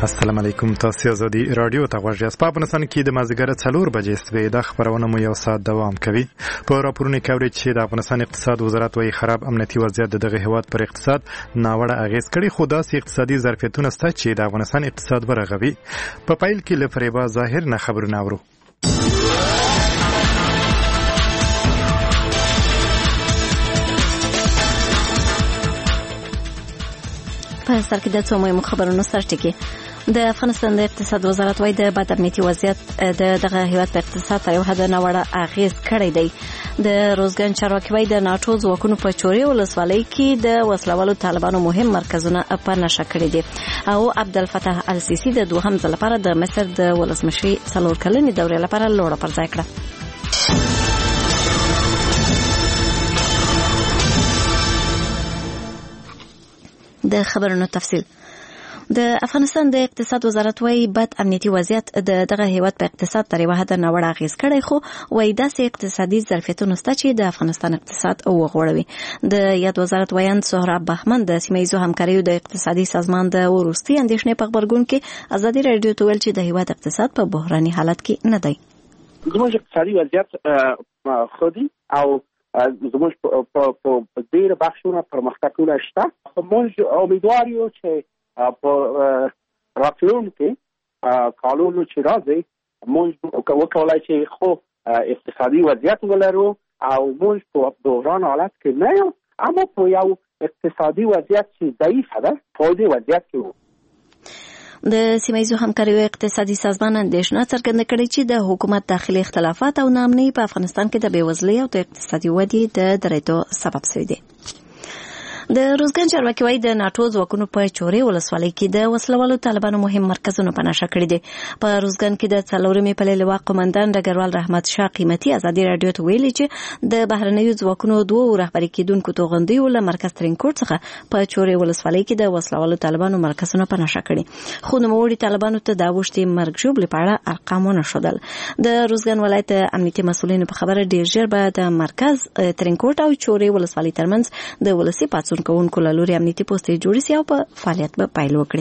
السلام علیکم. تاسو آزادي رادیو ته غوږ یاست. په افغانستان کې د مازدیګر 4 بجې استوي د خبرونه مو یو ساعت دوام کوي. په راپورونو کې اوري چې د افغانستان اقتصاد وزارت وايي خراب امنیتي وضعیت دغه هیواد پر اقتصاد ناوړه اغیز کړي، خو داسې اقتصادي ظرفیتونه شته چې د افغانستان اقتصاد ورغوي. په پایل کې له فریبا ظاهر نه خبرونه اورو. په سر کې د څو مهمو خبرونو سرټکی. د افغانستان د اقتصاد وزارت وايي د بد امنیتي وضعیت دغه هیواد په اقتصاد تر یو حد ناوړه اغیز کړی دی. د روزګان چارواکي وايي د ناټو ځواکونو په چوري ولسوالۍ کې د وسلوالو طالبانو مهم مرکزونه په نشه کړي دي. او عبدالفتاح السیسی د دوهم ځل لپاره د مصر د ولسمشرۍ 4 کلنې دورې لپاره لوړه پر ځای کړه. د خبرونو تفصیل. د افغانستان د اقتصاد وزارت وايي بد امنیتي وضعیت دغه هیواد په اقتصاد تر یو حد ناوړه اغیز کړی، خو وايي داسې اقتصادي ظرفیتونه شته چې د افغانستان اقتصاد وغوړوي. د یاد وزارت وایي سهراب بهمن د سیمه‌ییزو همکاریو د اقتصادي سازمان د وروستي اندېښنې په خبرګون کې ازادي رادیو ته ویل چې د هیواد اقتصاد په بحراني حالت کې نه دی. زموږ اقتصادي وضعیت خودي او زموږ په ډېر بخشونه پرمختګونه شته. موږ امیدوار یو چې په راتلونکي کالونو چې راځي موږ وکولای شو خو اقتصادي وضعیت ولرو او موږ په بحران حالت کې نه یو، اما په یو اقتصادي وضعیت چې ضعیف ده په دې وضعیت کې وو. د سیمه‌ییزو همکاریو اقتصادي سازمان اندېښنه څرګنده کړې چې د حکومت داخلي اختلافات او ناامنۍ په افغانستان کې د بېوزلۍ او د اقتصادي ودې د درېدو سبب شوي دي. د روزګان چارواکي وايي د ناټو ځواکونو په چوري ولسوالۍ کې د وسلوالو طالبانو مهم مرکزونه په نشه کړي دي. په روزګان کې د 4مې پلې لواء قومندان ډګروال رحمت شاه قیمتي ازادي رادیو ته ویلي چې د بهرنیو ځواکونو 2 رهبري کېدونکو توغندیو له مرکز ترینکوټ څخه په چوري ولسوالۍ کې د وسلوالو طالبانو مرکزونه په نشه کړي، خو نوموړي طالبانو ته د وشتي مرګ ژوبلې په اړه ارقام ونه ښودل. د روزګان ولایت امنیتي مسؤلینو په خبره ډیر ژر به د مرکز ترینکوټ او چوري ولسوالۍ ترمنځ د ولسي پاڅون کوونکو له لوري امنیتي پوسټې جوړې سي او په فعالیت به پیل وکړي.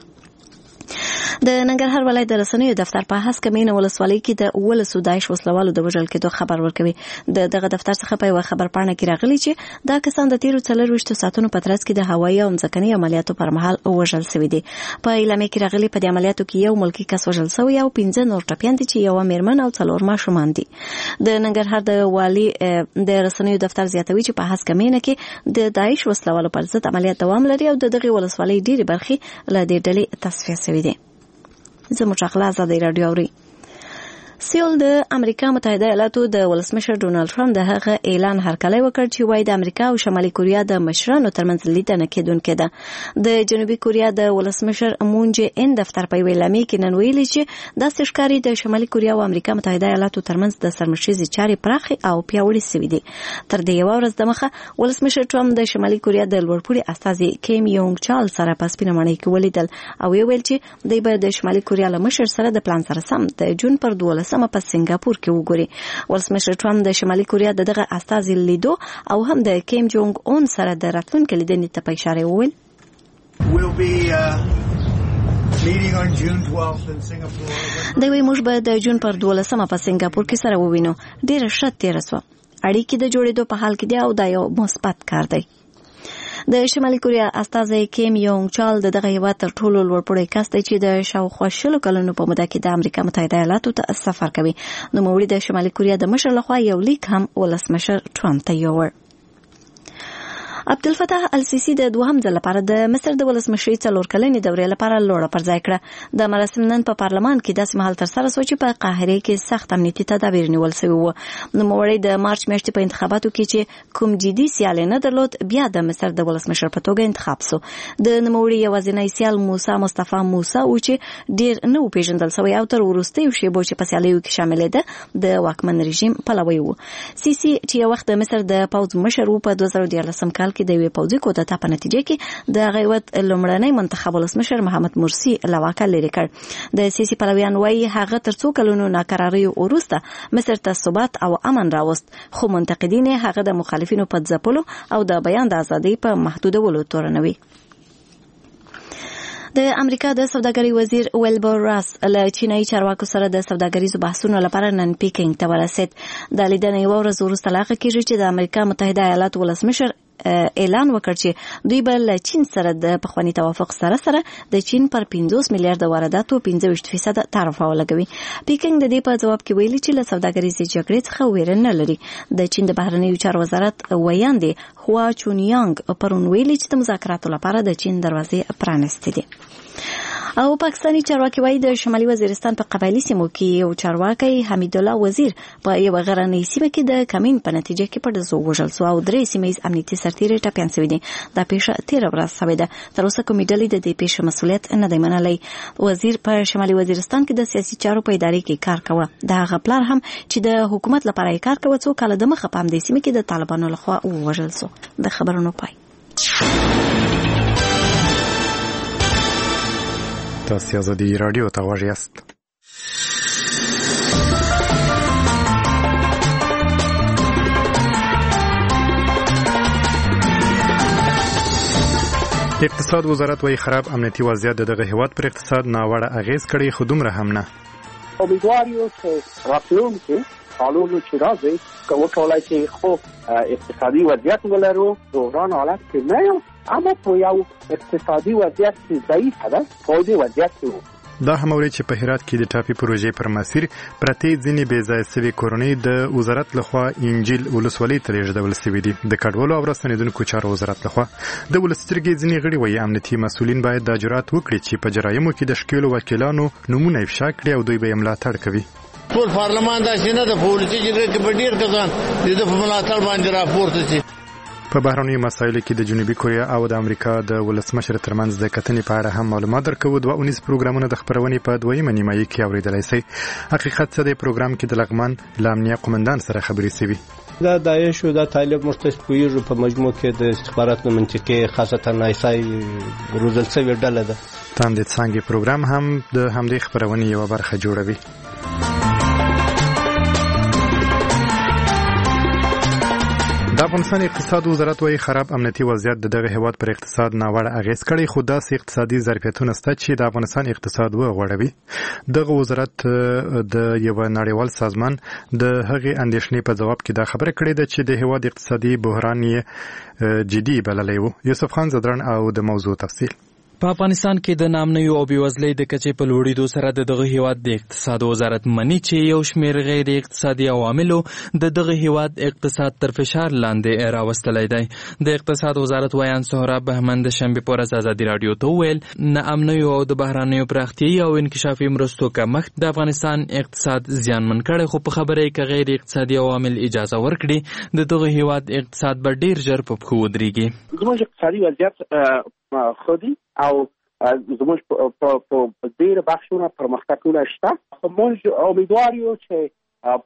د ننګرهار ولایت د رسنیو دفتر په هسکه مینه ولسوالۍ کې د 11 داعش وسلوالو د وژل کېدو خبر ورکوي. دغه دفتر څخه په یو خبر پاڼه کې راغلي چې دا کسان د تیرو 24 ساعتونو په ترڅ کې د هوایي او ځمکني عملیاتو پر مهال وژل شوي دي. په اعلامیه کې راغلي په دې عملیاتو کې یو ملکی کس وژل شوی او 15 نور ټپیان دي چې یو میرمن او 4 ماشومان دي. د ننګرهار د والي د رسنیو دفتر زیاتوي چې په هسکه مینه کې د داعش وسلوالو پر ضد عملیات دوام لري او دغه ولسوالۍ ډېری برخې له دې ډلې تصفیه شوي دي. زموږ اخلاص ازادي رادیو اوري. سیول د امریکا متحده ایالاتو د ولسمشر ډونالد ټرمپ د هغه اعلان هرکلی وکړ چې وايي د امریکا او شمالي کوریا د مشرانو ترمنځ لیدنه کېدونکې ده. د جنوبي کوریا د ولسمشر مون جه ان دفتر په اعلامیه کې نن ویلي چې د سشکاري د شمالي کوریا او امریکا متحده ایالاتو ترمنځ د سرمشيزي چارې پراخي او پیاوړې شوې دي. تر دې یو ورځ د مخه ولسمشر ټرمپ د شمالي کوریا د لوړپوړي استازي کیم یونګ چال سره په سپینه ماڼۍ کې ولیدل او ویل چې دوی به د شمالي کوریا له مشر سره د پلان سره سم د جون پر 12 په سنگاپور کې وګوري. ولسمشر ټرمپ د شمالي کوریا دغه استازي لیدو او هم د کیم جونګ اون سره د راتلونکي لیدنې ته په اشاره وویل. دوی موږ به د جون پر 12 په سنگاپور کې سره ووینو. ډیره ښه تیر شو. اړیکې د جوړېدو په حال کې دي او دا یو مثبت کار دی. د شمالي کوریا استازي کیم یونګ چال دغه هیواد تر ټولو لوړپوړی کس دی چې د شاوخوا 20 کلونو په موده کې د امریکا متحده ایالاتو ته سفر کوي. نوموړي د شمالي کوریا د مشر لخوا یو لیک هم ولسمشر ټرمپ ته یووړ. عبدالفتاح السیسی د دوهم ځل لپاره د مصر د ولسمشرۍ 4 کلنې دورې لپاره لوړه پر ځای کړه. د مراسم نن په پارلمان کې داسې مهال ترسره شو چې په قاهره کې سخت امنیتي تدابیر نیول شوي وو. نوموړی د مارچ میاشتې په انتخاباتو کې چې کوم جدي سیال نه درلود بیا د مصر د ولسمشر په توګه انتخاب شو. د نوموړي یوازینی سیال موسی مصطفی موسی و چې ډیر نه پیژندل شوی او تر وروستیو شیبو چې په سیالیو کې شامل ده د واکمن رژیم پلوی و. سیسی چې یو وخت د مصر د پوځ مشر و په 2014 کال کې د یوې پوځي کودتا په نتیجه کې د هغه لومړنی منتخب ولسمشر محمد مرسی له واکه لرې کړ. د سیاسي پلویان وایي هغه تر څو کلونو ناکرارۍ وروسته مصر ته ثبات او امن راوست، خو منتقدین هغه د مخالفینو په ځپلو او د بیان د ازادۍ په محدودولو تورنوي. د امریکا د سوداګرۍ وزیر ویلبر راس له چینایي چارواکو سره د سوداګریزو بحثونو لپاره نن پیکینګ ته ورسید. د لیدنې یوه ورځ وروسته لاغه کېږي چې د امریکا متحده ایالاتو ولسمشر اعلان وکړ چې دوی به له چین سره د پخواني توافق سره د چین پر 50 میلیارډ وارداتو 25% تعرفه ولګوي. پیکینګ د دې په جواب کې ویلي چې له سوداګریزې جګړې څخه ویره نه لري. د چین د بهرنیو چارو وزارت ویاندې خوا چونیانګ پرون ویلي چې د مذاکراتو لپاره د چین دروازې پرانستې دي. او پاکستانی چارواکي وايي د شمالي وزیرستان په قبایلی سیمو کې یو چارواکي حمید الله وزیر په یو غرنۍ سیمه کې د کمین په نتیجه کې په ډزو وژل شو او 3 سیمایي امنیتي سرتیري ټپيان شوي دي. دا پیښه 13 ورځې شوې ده. تر اوسه کومې ډلې د دې پیښې مسؤلیت نه دی منلی. وزیر په شمالي وزیرستان کې د سیاسي چارو په ادارې کې کار کوي. دا هغه پلان هم چې د حکومت لپاره یې کار کوي څو کال د مخه په همدې سیمه کې د طالبانو لخوا وژل شو. د خبرونو پای. تاسو آزادی رادیو ته غوږ یاست. اقتصاد وزارت وايي خراب امنیتي وضعیت دغه هیواد پر اقتصاد ناوړه اغیز کړي، خو دومره هم نه. امیدوار یو چې راتلونکي کالونو چې راځي وکولای شي خو اقتصادي وضعیت ولرو دوران حالت کې نه یو، اما په یو اقتصادي وضعیت چې ضعیف ده په دې وضعیت کې. دا هم اوري چې په هرات کې د ټاپي پروژې پر مسیر پرتې ځینې بې ځای سوي کورنۍ د وزارت لخوا انجیل ولسوالۍ ته لیږدول سوي دي. د کډوالو او راستنېدونکو چارو وزارت لخوا د ولسټرګې ځینې غړي وايي امنیتي مسؤلین باید دا جرأت وکړي چې په جرایمو کې د ښکېلو وکیلانو نومونه افشا کړي او دوی به یې ملاتړ کوي. ټول پارلمان داسې نه د پولیسي جګړې کې په ډېر کسان د په ملاتړ باندې راپورته شي. په بهرنیو مسایلو کې د جنوبي کوریا او د امریکا د ولسمشر ترمنځ د کتنې په اړه هم معلومات درکوو. 2 پروګرامونه د خبرونې په دویمه نیمایي کې اورېدلی شئ. حقیقت څه دی؟ پروګرام کې د لغمان له امنیه قومندان سره خبرې شوي. دا داعش او د طالب مرتضی پویږي په مجموع کې د استخباراتو منطقې خاصتا نایسای روزل څوی ډله ده. تاندې څنګه پروګرام هم د همدې خبرونې یو برخه جوړوي. د افغانستان اقتصاد وزارت وايي خراب امنیتي وضعیت دغه هیواد پر اقتصاد ناوړه اغیز کړي، خو داسې اقتصادي ظرفیتونه شته چې د افغانستان اقتصاد وغوړوي. دغه وزارت د یو نړیوال سازمان د هغې اندېښنې په جواب کې دا خبره کړې ده چې د هیواد اقتصادي بحران یې جدي بللی و. یوسف خان زدران او د موضوع تفصیل. په افغانستان کې د نامنیو او بېوزلۍ د کچې په لوړېدو سره د دغه هیواد د اقتصاد وزارت مني چې یو شمېر غیر اقتصادي عواملو د دغه هیواد اقتصاد تر فشار لاندې راوستلی دی. د اقتصاد وزارت ویان سهراب بهمن د شنبې په ورځ ازادي راډیو ته وویل ناامنیو او د بهرنیو پراختیایي او انکشافي مرستو کمښت د افغانستان اقتصاد زیانمن کړی، خو په خبره یې که غیر اقتصادي عوامل اجازه ورکړي د دغه هیواد اقتصاد به ډېر ژر په پښو ودرېږي. زموږ اقتصادي وضعیت خودي او زموږ په ډېر بخشونه پرمختګونه شته. موږ امیدوار یو چې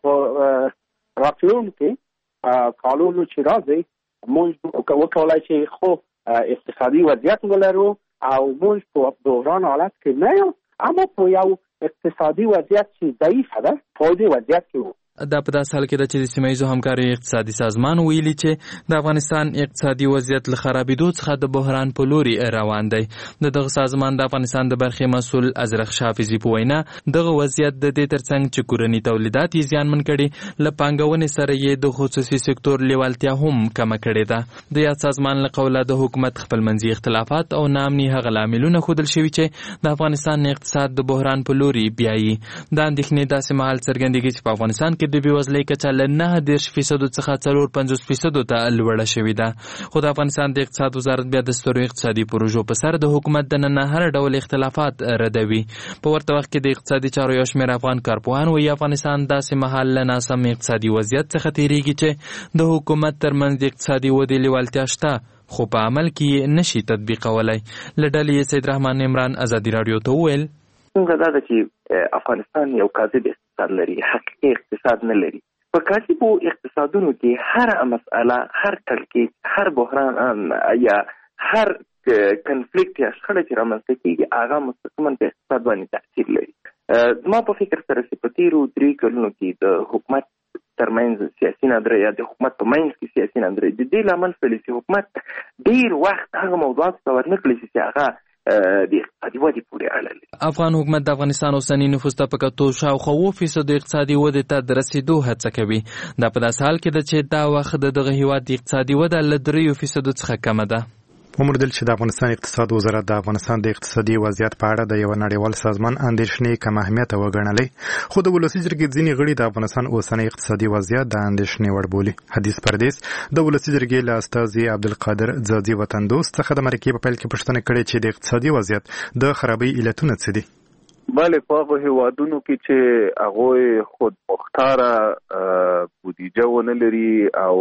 په راتلونکي کالونو چې راځي موږ وکولای شي خو اقتصادي وضعیت ولرو او موږ په دوران حالت کې نه یو، اما په یو اقتصادي وضعیت چې ضعیف ده په دې وضعیت کې. دا په داسې حال کې ده چې د سیمه ییزو همکاریو اقتصادي سازمان ویلي چې د افغانستان اقتصادي وضعیت له خرابېدو څخه د بحران په لوري روان دی. د دغه سازمان د افغانستان د برخې مسؤل ازرخ شافزي په وینا دغه وضعیت د دې ترڅنګ چې کورني تولیدات یې زیانمن کړي، له پانګونې سره یې د خصوصي سکتور لیوالتیا هم کمه کړې ده. د یاد سازمان له قوله د حکومت خپلمنځي اختلافات او ناامني هغه لاملونه ښودل شوي چې د افغانستان اقتصاد د بحران په لوري بیایي. دا اندېښنې داسې مهال څرګندېږي چې په افغانستان کې د بېوزلۍ کچه له 9% څخه 54% ته لوړه شوې ده. خو د افغانستان د اقتصاد وزارت بیا د سترو اقتصادي پروژو په سر د حکومت دننه هر ډول اختلافات ردوي. په ورته وخت کې د اقتصادي چارو یو شمېر افغان کارپوهان وایي افغانستان داسې مهال له ناسم اقتصادي وضعیت څخه تېرېږي چې د حکومت ترمنځ د اقتصادي ودې لیوالتیا شته، خو په عمل کې نشي تطبیقولی. له ډلې سید رحمان عمران ازادي راډیو ته وویل څنګه دا ده چې افغانستان یو کاذب اقتصاد لري، حقیقي اقتصاد نه لري. په کاذبو اقتصادونو کې هر مسئله، هر تلکیک، هر بحران یا هر کنفلیکت یا شخړه چې رامنځته کېږي هغه مستقیما په اقتصاد باندې تاثیر لري. زما په فکر سره چې په تېرو 3 کلونو کې د حکومت ترمنځ سیاسي نادرۍ یا د حکومت په منځ کې سیاسي نادرۍ د دې لامل شولې چې حکومت ډېر وخت هغه موضوعاتو ته ورنکړي چې هغه د اقتصادي ودې پورې اړه لري. افغان حکومت د افغانستان اوسنی نفوس ته په کتو شاوخوا 7% اقتصادي ودې ته د رسیدو هڅه کوي. دا په داسې حال کې ده چې دا وخت دغه هیواد د اقتصادي وده له 3% څخه کمه ده. وموندل چې د افغانستان اقتصاد وزارت د افغانستان د اقتصادي وضعیت په اړه د یو نړیوال سازمان اندېښنې کم اهمیت وګڼلې، خو د ولسي جرګې ځینې غړي د افغانستان اوسنی اقتصادي وضعیت د اندېښنې وړ بولي. حدیث پردیس د ولسي جرګې له استازي عبدالقادر ځاځي وطن دوست څخه د مرکې په پیل کې پوښتنه کړې چې د اقتصادي وضعیت د خرابۍ علتونه څه دي. بله، په هغو هیوادونو کې چې هغوی خود مختاره بودیجه ونه لري او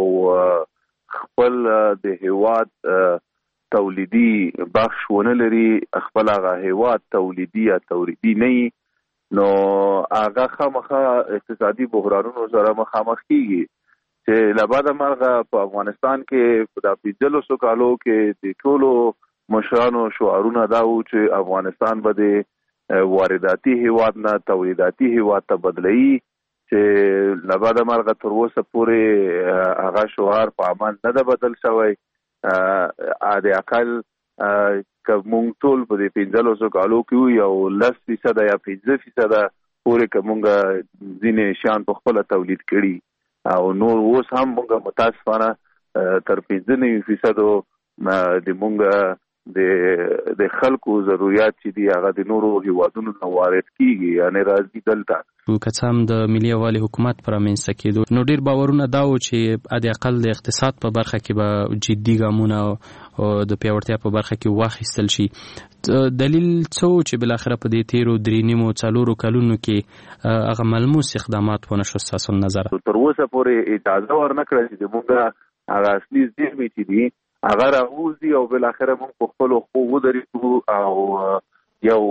خپل د هیواد تولیدي بخش ونه لري، خپل هغه هیواد تولیدي یا تولیدي نه وي، نو هغه خامخا اقتصادي بحرانونو سره مخامخ کیږي چې له بعده مرغه په افغانستان کې په 15 کالو کې د ټولو مشرانو شعارونه دا و چې افغانستان به د وارداتي هیواد نه تولیداتي هیواد ته بدلوي، چې له بعده مرغه تر اوسه پورې هغه شعار په عمل نه ده بدل شوی. د اقل که مونږ ټول په دې 15 کالو کې یو 10% یا 15% پورې که مونږ ځینې شیان په خپله تولید کړي او نور اوس هم مونږ متاسفانه تر 15% د مونږ د خلکو ضرورت چې دی هغه د نورو هیوادونو نه وارد کیږي، یعنی راځي دلته. که څه هم د ملي یووالي حکومت پر رامنځته کېدو نو ډېر باورونه دا و چې د اقل د اقتصاد په برخه کې به جدي ګامونه او د پیاوړتیا په برخه کې واخیستل شي. دلیل څه و چې بالاخره په دې تیرو 3.5-4 کلونو کې هغه ملموس اقدامات ونه شو ستاسو نظر؟ تر اوسه پورې اجازه ورنه کړه چې موږ هغه اصلي زیرمې چې دي هغه راوځي او بالاخره موږ په خپلو خپو ودرېږو او یو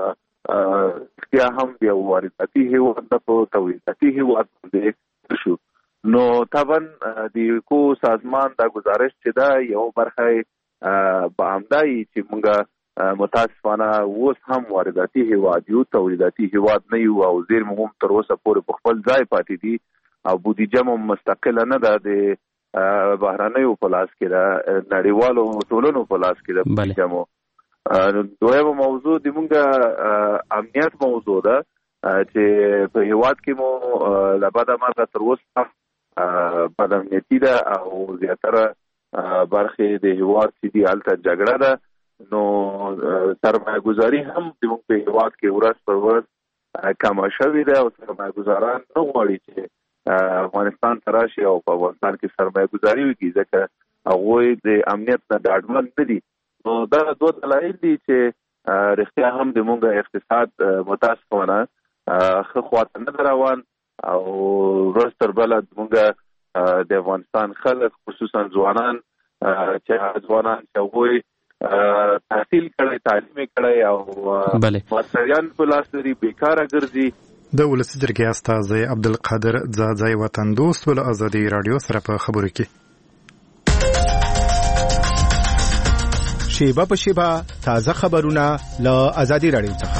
اختیا هم د یو وارداتي هیواد نه په تولیداتي هیواد باندې شو. نو طبعا د کو سازمان دا گزارش چې دا یو برخه به همدای چې موږ متاسفانه اوس هم وارداتي هیواد یو تولیداتي هیواد نه یو او زیرمې هم تر اوسه پورې په خپل ځای پاتې دي او بودیجه هم مستقله نه ده، د بهرنیو په لاس کې ده، نړیوالو ټولنو په لاس کې ده بودیجه مو. دویمه موضوع د مونږ امنیت موضوع ده چې په هیواد کې مو له بعده مرغه تر اوسه بد امنیتي ده او زیاتره برخې د هیواد چې دي هلته جګړه ده. نو سرمایه ګذاري هم د مونږ په هیواد کې ورځ پر ورځ کمه شوې ده او سرمایه ګذاران نه غواړي چې افغانستان ته راشي او په افغانستان کې سرمایه ګذاري وکړي ځکه هغوی د امنیت نه ډاډمن نه دي. نو دا دوه دلایل دي چې رښتیا هم د مونږ اقتصاد متاسفانه ښه خواته نه روان او ورځ تر بله مونږ د افغانستان خلک خصوصا ځوانان چې هغوی تحصیل کړی، تعلیم کړی او ماستریان په لاس لري، بیکاره ګرځي. د ولسي جرګې استازی عبدالقادر ځاځی وطن دوست له ازادي راډیو سره په خبرو کې شیبه په شیبه تازه خبرونه له ازادي راډیو څخه.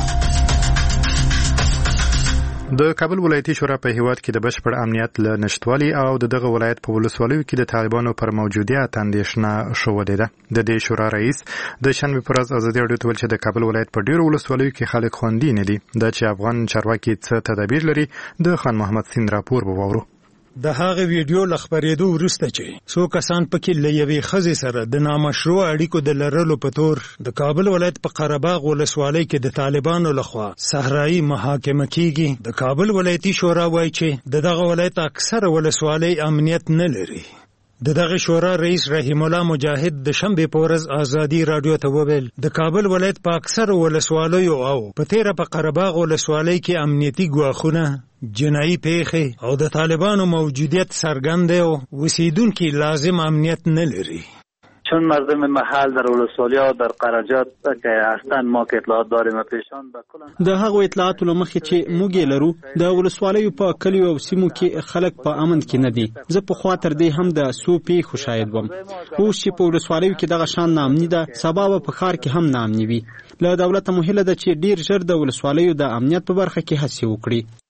د کابل ولایتي شورا په هیواد کې د بشپړ امنیت له نشټوالي او دغه ولایت په ولسوالیو کې د طالبانو پر موجودیت اندېښنه شوې ده. د دې شورا رئیس د شنبې پر ورځ ازادي راډیو ته ویل چې د کابل ولایت په ډیرو ولسوالیو کې خلک خوندي نه دي. دا چې افغان چارواکي څه تدابیر لري د خان محمد سین راپور به واورو. د هغه ویډیو لخبرېدو وروسته چې څو کسان پکې له یوې ښځې سره د نامشروع اړیکو د لرلو په تور د کابل ولایت په قرهباغ ولسوالۍ کې د طالبانو لخوا صحرایي محاکمه کیږي، د کابل ولایتي شورا وایي چې دغه ولایت اکثره ولسوالۍ امنیت نه لري. دغه شورا رئیس رحیم الله مجاهد د شنبې په ورځ ازادي راډیو ته وویل د کابل ولایت په اکثره ولسوالیو او په تیره په قرهباغ ولسوالۍ کې امنیتي ګواښونه، جنایي پیښې او د طالبانو موجودیت څرګند دی او اوسیدونکي لازم امنیت نه لري. چون مردم محل در ولسوالی‌ها در قرجات که هستند ما که اطلاعات داریم پیشان به کل د هغه اطلاعات لمخې چې موږ لرو د ولسوالیو په کلیو او سیمو کې خلک په امن کې نه دي. زه په خوا تر دې هم د سو پیښو شاهد وم. اوس چې په ولسوالیو کې دغه شان ناامني ده، سبا به په ښار کې هم ناامني وي. له دولت مهله ده چې ډیر ژر د ولسوالیو د امنیت په برخه کې هڅې وکړي.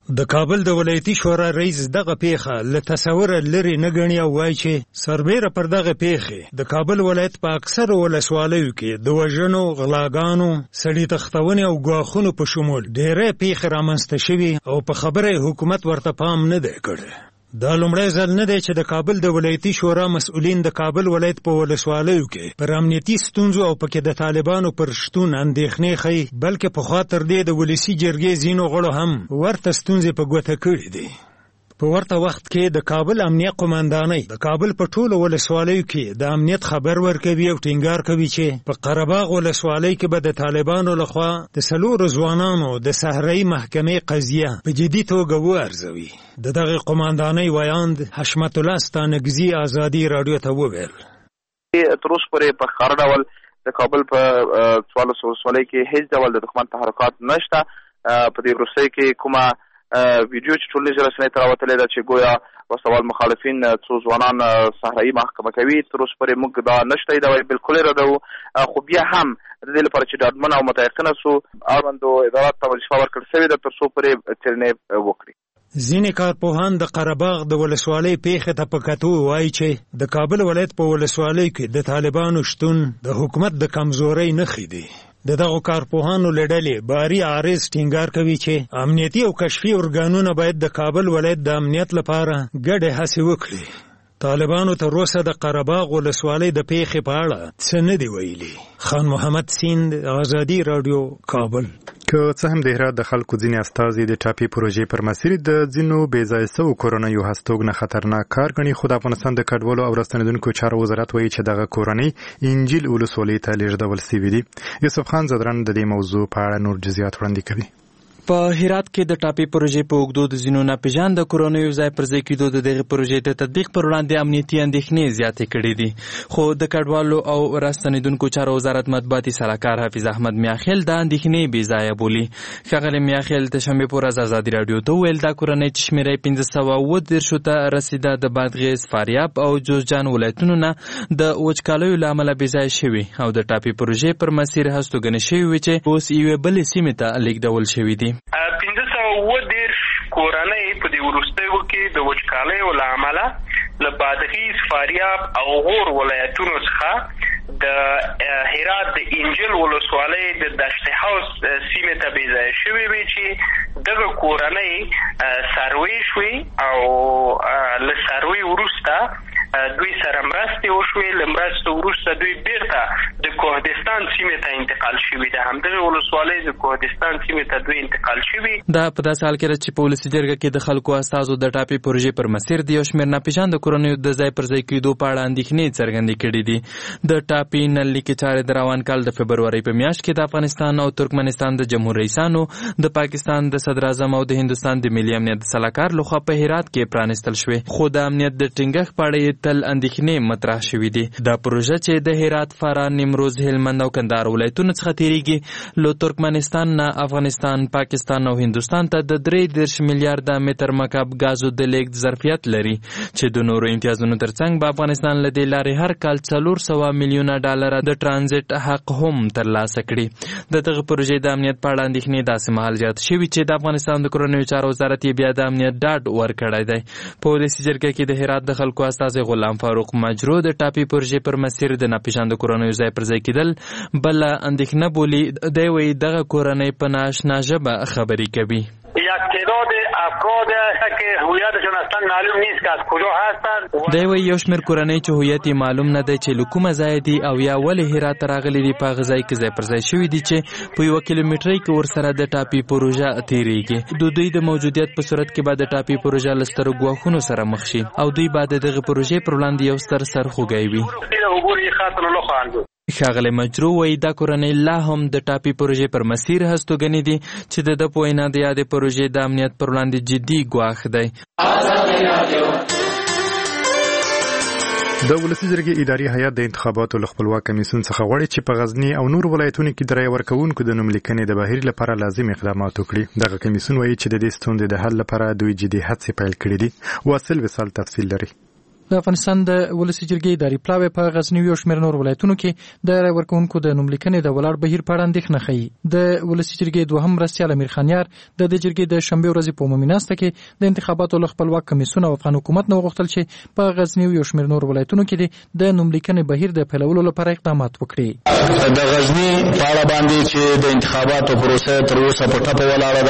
د کابل د ولایتي شورا رئیس دغه پیښه له تصوره لري نه ګڼي او وایي چې سربیره پر دغه پیښې د کابل ولایت په اکثر ولسوالیو کې د وژنو، غلاګانو، سړي تختونې او ګواښونو په شمول ډېرې پیښې رامنځته شوي او په خبره حکومت ورته پام نه دی کړی. دا لومړی ځل نه دی چې د کابل د ولایتي شورا مسؤلین د کابل ولایت په ولسوالیو کې پر امنیتي ستونزو او پکې د طالبانو پر شتون اندېښنې ښیي، بلکې پخوا تر دې د ولسي جرګې ځینو غړو هم ورته ستونزې په ګوته کړي دي. په ورته وخت کې د کابل امنیه قومندانۍ د کابل په ټولو ولسوالیو کې د امنیت خبر ورکوي او ټینګار کوي چې په قرهباغ ولسوالۍ کې به د طالبانو لخوا د 4 ځوانانو د صحرایي محکمې قضیه په جدي توګه وارزوي. د دغه قومندانۍ ویاند حشمت الله ستانکزي ازادي راډیو ته وویل تر اوسه پورې په ښکاره ډول د کابل په 14 ولسوالۍ کې هیڅ ډول د دښمن تحرکات نشته. په دې وروستۍ کې کومه ویډیو چې ټولنیزې رسنۍ ته راوتلې ده چې ګویا وسوال مخالفین څو ځوانان صحرایي محکمه کوي، تر اوسه پورې موږ دا نشته ایدوی بالکل یې ردوو. خو بیا هم د دې لپاره چې ډاډمن او متیقنه سو اړوندو ادارات ته وظیفه ورکړل شوې ده تر څو پورې څېړنې وکړي. ځینې کارپوهان د قرهباغ د ولسوالۍ پیښې ته په کتو وایي چې د کابل ولایت په ولسوالۍ کې د طالبانو شتون د حکومت د کمزورۍ نښې دي. د دغو کارپوهانو له ډلې باري عارض ټینګار کوي چې امنیتي او کشفي ارګانونه باید د کابل ولایت د امنیت لپاره ګډې هڅې وکړي. طالبانو تر اوسه د قرهباغ ولسوالۍ د پیښې په اړه څه نه دي ویلي. خان محمد سیند، ازادي راډیو، کابل. که څه هم د هرات د خلکو ځینې استازي د ټاپي پروژې پر مسیر د ځینو بې ځایه شوو کورنیو هستوګنه خطرناک کار ګڼي، خو د افغانستان د کډوالو او راستنېدونکو چارو وزارت وایي چې دغه کورنۍ انجیل ولسوالۍ ته لیږدول سوي دي. یوسف خان زدران د دې موضوع په اړه نور جزئیات وړاندې کوي. په هرات کې د ټاپي پروژې په اوږدو د ځینو ناپېژانده کورنیو ځای پر ځای کېدو د دغې پروژې د تطبیق پر وړاندې امنیتي اندېښنې زیاتې کړې دي. خو د کډوالو او راستنېدونکو چارو وزارت مطبوعاتي سلاکار حفیظ احمد میاخیل دا اندېښنې بې ځایه بولي. ښاغلی میاخیل د شنبې په ورځ ازادي راډیو ته وویل دا کورنۍ چې شمېره یې 530 ته رسېده د بادغیس، فاریاب او جوزجان ولایتونو نه د وچکالیو له امله بې ځایه شوي او د ټاپي پروژې پر مسیر هستوګنې شوي وي چې اوس یوې بلې سیمې ته لیږدول شوي دي. 530 کورنۍ په دې وروستیو کې د وچکالیو له امله له بادغیس، فاریاب او غور ولایتونو څخه د هرات د انجیل ولسوالۍ د دشت حوض سیمې ته بې ځایه شوي وي چې دغه کورنۍ سروې شوي او له سروې وروسته دوی سره مرستې وشوې. له مرستو وروسته دوی بیرته د کوهستان سیمې ته انتقال شوي ده. همدغه ولسوالۍ د کوهستان سیمې ته دوی انتقال شوي. دا په داسې حال کې ده چې په ولسي جرګه کې د خلکو استازو د ټاپي پروژې پر مسیر د یو شمېر ناپېژانده کورنیو د ځای پر ځای کېدو په اړه اندېښنې څرګندې کړې دي. د ټاپي نل لیکې چارې د روان کال د فبرورۍ په میاشت کې د افغانستان او ترکمنستان د جمهور رئیسانو، د پاکستان د صدر اعظم او د هندوستان د ملي امنیت سلاکار لخوا په هرات کې پرانستل شوې، خو د امنیت د ټینګښت په اړه تل اندېښنې مطرح شوې دي. دا پروژه چې د هرات، فراه، نیمروز، هلمند او کندهار ولایتونو څخه تیریږي له ترکمنستان نه افغانستان، پاکستان او هندوستان ته د 33 میلیارډ متر مکعب غازو د لیږد ظرفیت لري چې د نورو امتیازونو ترڅنګ به افغانستان له دې لارې هر کال 400 میلیونه ډالر د ټرانزیټ حق هم ترلاسه کړي. د دغه پروژې د امنیت په اړه اندېښنې داسې مهال زیات شوي چې د افغانستان د کورنیو چارو وزارت یې بیا د امنیت ډاډ ورکړی دی. په ولسي جرګه کې د هرات د خلکو استازی غلام فاروق مجرو د ټاپي پروژې پر مسیر د ناپېژانده کورنیو ځای پر ځای کېدل بله اندېښنه بولي. دی وایي دغه کورنۍ په نااشنا ژبه خبرې کوي. یک تعداد افراد که هویتشون اصلا معلوم نیست که از کجا هستند. دی وایي یو شمېر کورنۍ چې هویت یې معلوم نه دی چې له کومه ځایه دي او یا ولې هرات ته راغلي دي، په هغه ځای کې ځای پر ځای شوي دي چې په 1 کیلومترۍ کې ورسره د ټاپي پروژه تیریږي. د دوی د موجودیت په صورت کې به د ټاپي پروژه له سترو ګواښونو سره مخ شي او دوی به د دغه پروژې پر وړاندې یو ستر سرخوږی وي. ښاغلی مجرو وایي دا کورنۍ لا هم د ټاپي پروژې پر مسیر هستوګنې دي چې د ده په وینا د یادې پروژې د امنیت پر وړاندې جدي ګواښ دی. د ولسي جرګې اداري هیئت د انتخاباتو له خپلواک کمیسیون څخه غواړي چې په غزني او نور ولایتونو کې د رایې ورکوونکو د نوم لیکنې د بهیر لپاره لازم اقدامات وکړي. دغه کمیسیون وایي چې د دې ستونزې د حل لپاره دوی جدي هڅې پیل کړې دي. واصل وصال تفصیل لري. د افغانستان د ولسي جرګې اداري پلاوی په غزنی او شمېر نور ولایتونو کې د رای ورکوونکو د نوملیکنې د ولاړ بهیر په اړه اندېښنه ښیي. د ولسي جرګې دوهم مرستیال امیر خان یار د جرګې د شنبې ورځې په عمومي ناسته کې د انتخاباتو له خپلواک کمیسیون او افغان حکومت نه وغوښتل چې په غزنی او شمېر نور ولایتونو کې د نوملیکنې بهیر د پیلولو لپاره اقدامات وکړي. د غزنی په اړه باندې چې د انتخاباتو پروسه تر اوسه په ټپه ولاړه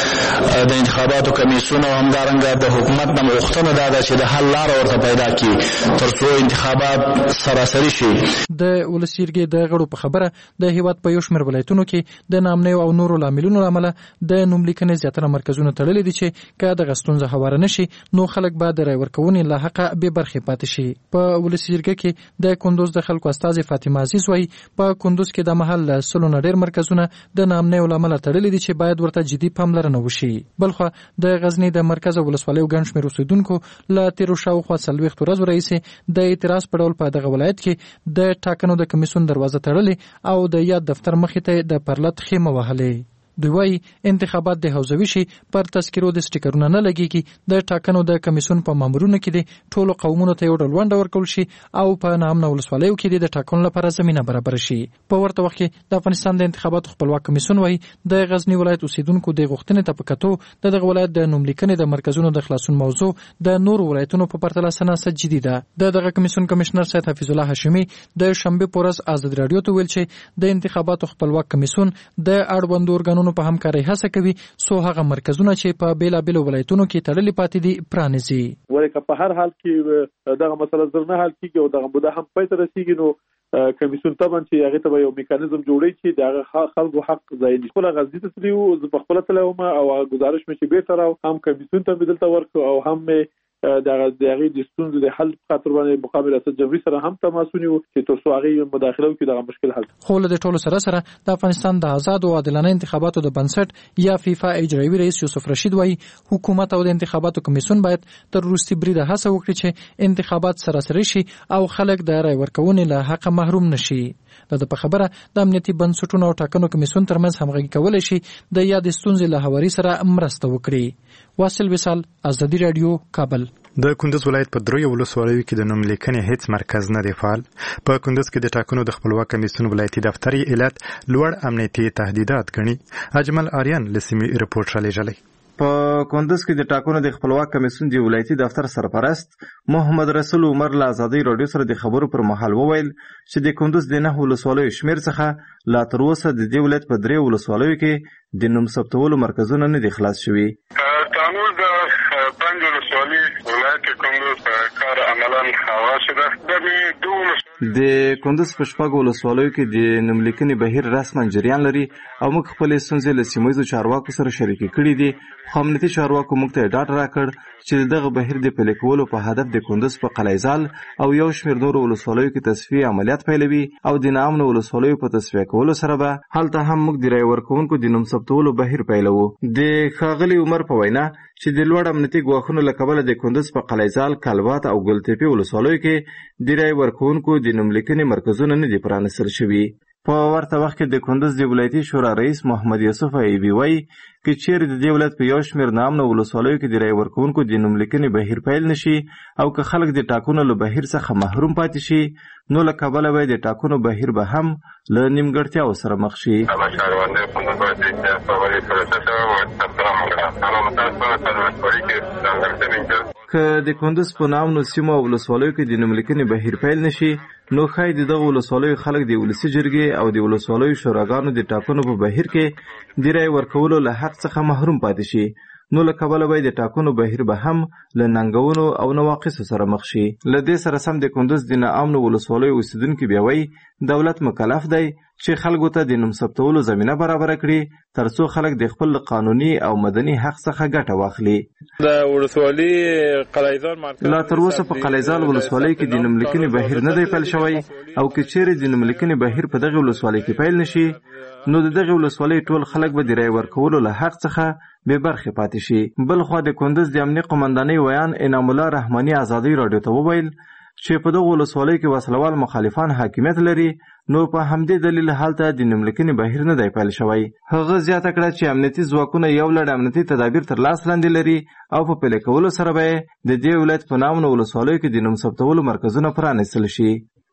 ده، د انتخاباتو کمیسیون او همدارنګه د حکومت نه غوښتنه ده چې د حل لاره ورته پیدا کړي ترڅو انتخابات سراسري شي. د ولسي جرګې د غړو په خبره د هیواد په یو شمېر ولایتونو کې د نامنیو او نورو لاملونو له امله د نوملیکنې زیاتره مرکزونه تړلي دي چې که دغه ستونزه هواره نه شي نو خلک به د رای ورکونې له حقه بې برخې پاتې شي. په ولسي جرګه کې د کندوز د خلکو استازې فاطمه عزیز وایي په کندوز کې د مهال له 100 نه ډېر مرکزونه د نامنیو له امله تړلي دي چې باید ورته جدي پاملرنه وشي. بلخوا د غزنی د مرکز ولسوالیو ګڼ شمېر اوسېدونکو له تېرو شاوخوا 40 ورځو راهیسې د اعتراض په ډول په دغه ولایت کې د ټاکنو د کمیسیون دروازه تړلې او د یاد دفتر مخې ته د پرلط خیمه وهلې. دوی وايي انتخابات د حوزوي شي پر تذکرو د سټیکرونه نه لګيږي، د ټاکنو د کمیسیون په مامورونو کې د ټولو قومونو ته یو ډول ونډه ورکول شي او په نامنه ولسوالیو کې د ټاکنو لپاره زمينه برابر شي. په ورته وخت کې د افغانستان د انتخاباتو خپلواک کمیسیون وايي د غزنی ولایت اوسیدونکو د غوښتنې ته په کتو دغه ولایت د نوملیکنې د مرکزونو د خلاصون موضوع د نورو ولایتونو په پرتله سناسه جدي ده. دغه کمیسیون کمشنر سید حفیظ الله هاشمي د شنبه په ورځ آزاد رادیو ته ویل چې د انتخاباتو خپلواک کمیسیون د اړوندو ارګانونو په همکارۍ هڅه کوي سو هغه مرکزونه چې په بیلابیلو ولایتونو کې تړلي پاتې دي پرانیزي. ولکه په هر حال کې دغه مسله زر نه حل کیږي او دغه موده هم پای ته رسیږي نو کمیسیون طبعا چې هغه ته یو میکانیزم جوړی چې دغه خلکو حق ځای نه خپل غزدي تسلیو ز په خپل تلومه او گزارش مې چې به تر هم کمیسیون ته بدلته ورکو او هم دغه د ستونزې د حل خاطر باندې مقابل ریاست جمهوریت سره هم تماسونی وو چې تر څو هغه مداخله وکړي دغه مشکل حل. خو له ټولو سره د افغانستان د آزاد او عادلانه انتخاباتو د بنسټ یا فیفا اجرایي رئیس یوسف رشید وایي حکومت او د انتخاباتو کمیسیون باید تر وروستي بریده هڅه وکړي چې انتخابات سراسري شي او خلک د رای ورکونې له حق محروم نشي. د په خبره د امنیتي بنسټونو او ټاکنو کمیسیون ترمنځ همغږي کولای شي د یاد ستونزې له هواري سره مرسته وکړي. واصل وصال، ازادي رادیو، کابل. د کندوز ولایت په دریو ولسوالیو کې د نوملیکنې هیڅ مرکز نه دی فعال. په کندوز کې د ټاکنو د خپلواک کمیسیون ولایتي دفتر علت لوړ امنیتي تهدیدات ګڼي. اجمل آریان له سیمې رپورټ رالیږلی. په کندوز کې د ټاکنو د خپلواک کمیسیون دی ولایتي دفتر سرپرست محمد رسول عمر له ازادي رادیو سره د خبرو پر مهال وویل چې د کندوز د 9 ولسوالیو شمیر څخه لا تر اوسه د دې ولایت په 3 ولسوالیو کې د نوم ثبتولو مرکزونه نه دي خلاص شوي. تامور د 5 ولسوالۍ ولایت کندوز کار عملاً خواص ده د کندوز په شپږ ولسوالیو کې د نوملیکنې بهیر رسما جریان لري او موږ خپل ستونزې له سیمایي چارواکو سره شریکې کړې دي. خو امنیتي چارواکو موږ ته ډاډ راکړ چې دغه بهیر د پلي کولو په هدف د کندوز په قلعهزال او یو شمېر نورو ولسوالیو کې تصفیې عملیات پیلوي او د ناامنو ولسوالیو په تصفیه کولو سره به هلته هم موږ د رای ورکوونکو د نوم ثبتولو بهیر پیلوو. د ښاغلي عمر په وینا چې د لوړ امنیتي ګواښونو له کبله د کندوز په قلعهزال، کلبات او ګلتېپې ولسوالیو کې د رای ورکوونکو د نوملیکنې مرکزونه نه دي پرانیستل شوي. په ورته وخت کې د کندوز د ولایتي شورا رئیس محمد یوسف ایبي وایي چې چیرې د دې ولایت په یو شمېر ناامنو ولسوالیو کې د رای ورکوونکو د نوملیکنې بهیر پیل نشي او که خلک د ټاکنو له بهیر څخه محروم پاتې شي نو له کبله به د ټاکنو بهیر به هم له نیمګړتیاو سره مخ شي. که د کندوز په نامنو سیمو او ولسوالیو کې د نوملیکنې بهیر پیل نشي نو ښایي د دغه ولسوالیو خلک د ولسي جرګې او د ولسوالیو شوراګانو د ټاکنو په بهیر کې د رای ورکولو له حق څخه محروم پاتې شي نو له کبله به د ټاکنو بهیر به هم له ننګونو او نواقصو سره مخ شي. له دې سره سم د کندوز د ناامنو ولسوالیو اوسیدونکي بیا وایي دولت مکلف دی چې خلکو ته د نوم ثبتولو زمینه برابره کړي ترڅو خلک د خپل قانوني او مدني حق څخه ګټه واخلي. د ولسوالۍ قلعهزال لا تر اوسه په قلعهزال ولسوالۍ کې د نوملیکنې بهیر نه دی پیل شوی او که چیرې د نوملیکنې بهیر په دغه ولسوالۍ کې پیل نشي نو د دغه ولسوالۍ ټول خلک به د رای ورکولو له حق څخه بې برخې پاتې شي. بل خوا د کندوز د امنیه قومندانۍ ویان انعام الله رحماني ازادي راډیو ته وویل چې په دغه ولسوالیو کې وسلوال مخالفان حاکمیت لري، نو په همدې دلیل هلته د نوملیکنې بهیر نه دی پیل شوی. هغه زیاته کړه چې امنیتي ځواکونه یو لړ امنیتي تدابیر تر لاس لاندې لري او په پلي کولو سره به د دې ولایت په نامه ولسوالیو کې د نوم ثبتولو مرکزونه پرانیستل شي.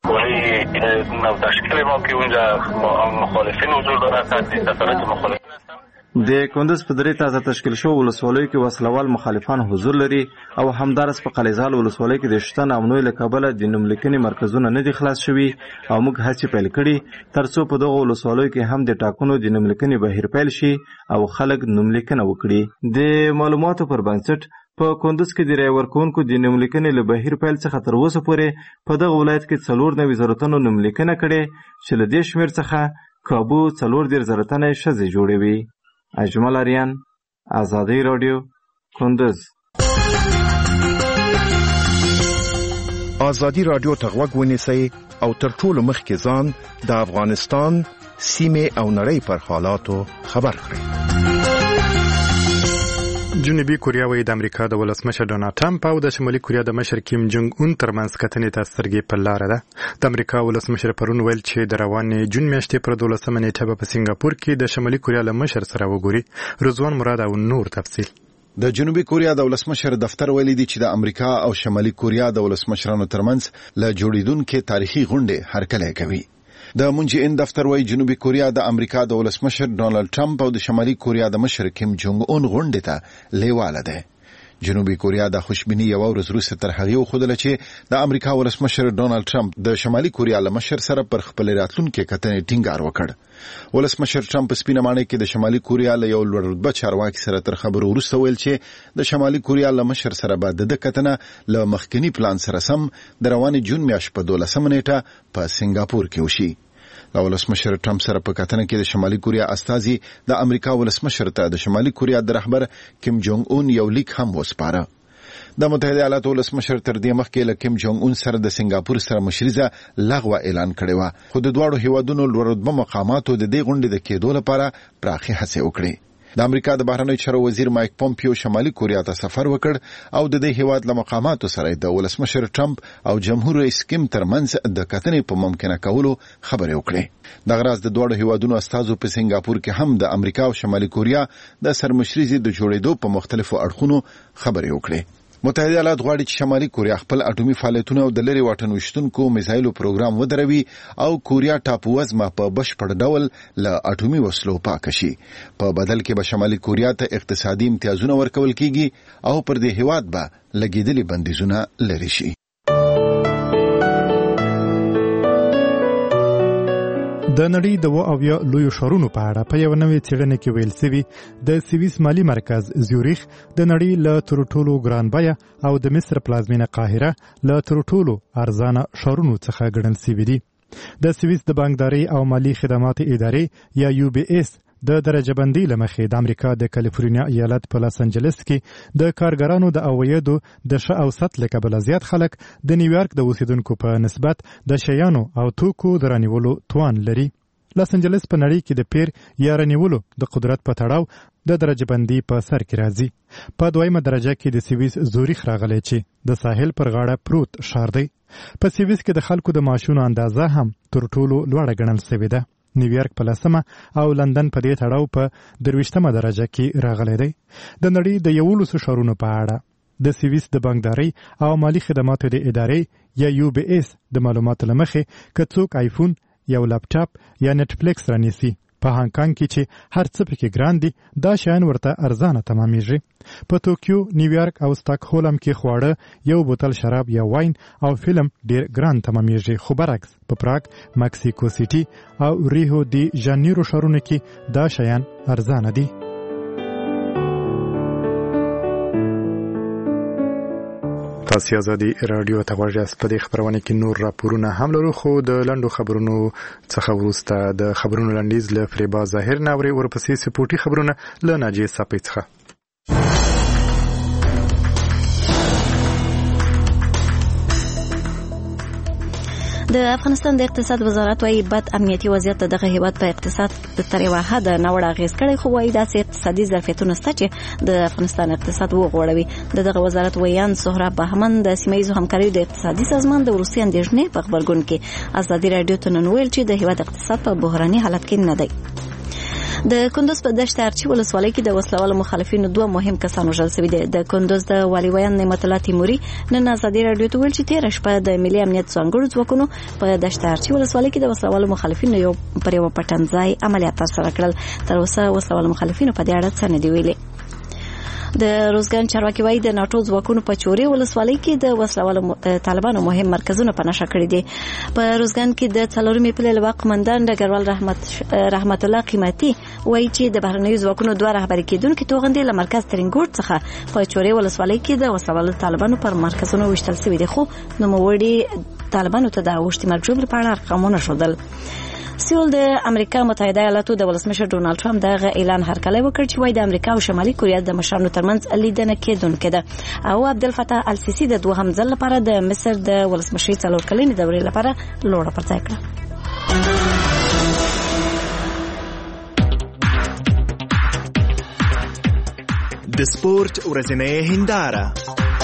د کندز په درې تازه تشکیل شوو ولسوالیو کې وسلوال مخالفان حضور لري او همدارس په قلیزال ولسوالۍ کې د شته نامنوي له کبله د نوملیکنې مرکزونه نه دي خلاص شوي او موږ هڅې پیل کړي ترڅو په دغو ولسوالیو کې هم د ټاکنو د نوملیکنې بهیر پیل شي او خلک نوملیکنه وکړي. د معلوماتو پر بنسټ په کندز کې د رای ورکوونکو د نوملیکنې له بهیر پیل څخه تر اوسه پورې په دغه ولایت کې 94 زره تنو نوملیکنه کړې چې له دې شمېر څخه کابو 14 زره تنه ښځې جوړوي. اجمل اریان، آزادی رادیو، کندز. آزادی رادیو ته غوږ ونیسئ او تر ټولو مخکې ځان د افغانستان سیمې او نړۍ پر حالاتو خبر کړئ. جنوبي کوریا وایي د امریکا د ولسمشر ډونالډ ټرمپ او د شمالي کوریا د مشر کیم جونګ اون ترمنځ کتنې ته سترګې په لاره ده. د امریکا ولسمشر پرون ویل چې د روانې جون میاشتې پر 12 نیټه په سنگاپور کې د شمالي کوریا له مشر سره وګوري. رضوان مراد او نور تفصیل. د جنوبي کوریا د ولسمشر دفتر ویلي دی چې د امریکا او شمالي کوریا د ولسمشرانو ترمنځ له جوړیدونکو تاریخي غونډې هرکلی کوي. د مون جې ان دفتر وایي جنوبي کوریا د امریکا د ولسمشر ډونالډ ټرمپ او د شمالي کوریا د مشر کیم جونګ اون غونډې ته لیواله ده. جنوبي کوریا د خوشبینی یو ورځ وروسته تر هغه وخدل چې د امریکا ولسمشر ډونالډ ټرمپ د شمالي کوریا له مشر سره پر خپل راتلونکو کتنې ټینګار وکړ. ولسمشر ټرمپ سپینه مانې کې د شمالي کوریا له یو لوړ رتبه چارواکي سره تر خبرو وروسته ویل چې د شمالي کوریا له مشر سره به د کتنه له مخکنی پلان سره سم د روانې جون میاشتې په 12 نیټه په سنگاپور کې وشي. ولسمشر ټرمپ سره په کتنه کې د شمالي کوریا استازي د امریکا ولسمشر ته د شمالي کوریا د رهبر کیم جونګ اون یو لیک هم وسپاره. د متحده ایالاتو ولسمشر تر دې مخکې له کیم جونګ اون سره د سنگاپور سره مشریزه لغوه اعلان کړې و، خو د دواړو هیوادونو لوړ رتبه مقاماتو د دې غونډې د کېدو لپاره پراخي هڅې وکړې. د امریکا د بهرنیو چارو وزیر مایک پومپیو شمالي کوریا ته سفر وکړ او د دې هیواد له مقاماتو سره د ولسمشر ټرمپ او جمهور رئیس کیم ترمنځ د کتنې په ممکنه کولو خبرې وکړې. د غراز د دوه هیوادونو استازو په سنگاپور کې هم د امریکا او شمالي کوریا د سرمشريزي د جوړېدو په مختلفو اړخونو خبرې وکړې. متحده ایالات غواړي چې شمالي کوریا خپل اټومي فعالیتونه او د لري واټن وشتونکو میزایلو پروګرام ودروي او کوریا ټاپووزمه په بشپړ ډول له اټومي وسلو پاک شي. په بدل کې به شمالي کوریا ته اقتصادي امتیازونه ورکول کیږي او پر دې هیواد به لګیدلي بندیزونه لري شي. د نړۍ د 20 لویو ښارونو په اړه په یو نوې څېړنه کې ویل شوی د سویس مالي مرکز زیوریخ د نړۍ له تر ټولو ګران بیه او د مصر پلازمینه قاهره له تر ټولو ارزانه ښارونو څخه ګڼل شوی دی. د سویس د بانکداري او مالي خدماتو ادارې یا UBS د درجه بندۍ لمخې د امریکا د کالیفورنیا ایالت په لاس انجلس کې د کارګرانو د عوایدو د ښه اوسط له کبله زیات خلک د نیویارک د اوسیدونکو په نسبت د شیانو او توکو د رانیولو توان لري. لاس انجلس په نړۍ کې د پیر یا رانیولو د قدرت په تړاو د درجه بندۍ په سر کې راځي. په دویمه درجه کې د سویس زوریخ راغلی چې د ساحل پر غاړه پروت ښار دی. په سویس کې د خلکو د معاشونو اندازه هم تر ټولو لوړه ګڼل شوې ده. نیویارک په 10 او لندن په دې تړاو په 23مه درجه کې راغلی دی. د نړۍ د 11 ښارونو په اړه د سویس د بانکداري او مالي خدماتو د ادارې یا UBS د معلوماتو لمخې که څوک آیفون یا لپټاپ یا نتفلیکس رانیسي په هانګ کانګ کې چې هر څه پکې ګران دي دا شیان ورته ارزانه تمامېږي. په توکیو، نیویارک او ستاکهولم کې خواړه، یو بوتل شراب یا واین او فلم ډیر ګران تمامېږي، خو برعکس په پراګ، مکسیکو سیټي او ریو دی جانیرو ښارونو کې دا شیان ارزانه دي. تاسو آزادي رادیو ته غواړئ په دې خبرونه کې نور راپورونه هم لرو، خو د لنډو خبرونو څخه وروسته د خبرونو لنډیز له فریبا ظاهر ناوري ورپسې سپورټي خبرونه له ناجیه صافي څخه. د افغانستان د اقتصاد وزارت وايي بد امنیتي وضعیت دغه هیواد په اقتصاد تر یوه حده ناوړه اغېز کړی، خو وايي داسې اقتصادي ظرفیتونه شته چې د افغانستان اقتصاد وغوړوي. دغه وزارت ویان سهراب بهمن د سیمه ییزو همکاریو د اقتصادي سازمان د وروستي اندېښنې په خبرګون کې ازادي راډیو ته نن ویل چې د هیواد اقتصاد په بحراني حالت کې نه دی. د کندوز په دشت ارچي ولسوالۍ کې د وسلوالو مخالفینو 2 مهم کسان وژل شوي دي. د کندوز د والي ویان نعمت الله تیموري نن ازادي راډیو ته ویل چې تېره شپه د ملي امنیت ځانګړو ځواکونو په دشت ارچي ولسوالۍ کې د وسلوالو مخالفینو پر یو پټنځای عملیات ترسره کړل. تر اوسه وسلوالو مخالفینو په دې اړه څه نه دي ویلي. د روزګان چارواکي وايي د ناټو ځواکونو په چوري ولسوالۍ کې د وسلوالو طالبانو مهم مرکزونه په نشه کړي دي. په روزګان کې د 4مې پلې لواء قومندان ډګروال رحمت الله قیمتي وايي چې د بهرنیو ځواکونو 2 رهبري کېدونکو توغندې له مرکز ترنګوټ څخه په چوري ولسوالۍ کې د وسلوالو طالبانو پر مرکزونو وشتل شوي دي، خو نوموړي طالبانو ته د اوښتي مرجوب لپاره ارقامونه ښودل. سیول د امریکا متحده ایالاتو د ولسمشر ډونالد ټرمپ دغه اعلان هرکلی وکړ چې وايي د امریکا او شمالي کوریا د مشرانو ترمنځ لیدنه کېدونکې ده او عبدالفتاح السیسی د 2 ځل لپاره د مصر د ولسمشرۍ 4 کلنې دورې لپاره لوړه پر ځای کړه. د سپورت ورځنۍ هنداره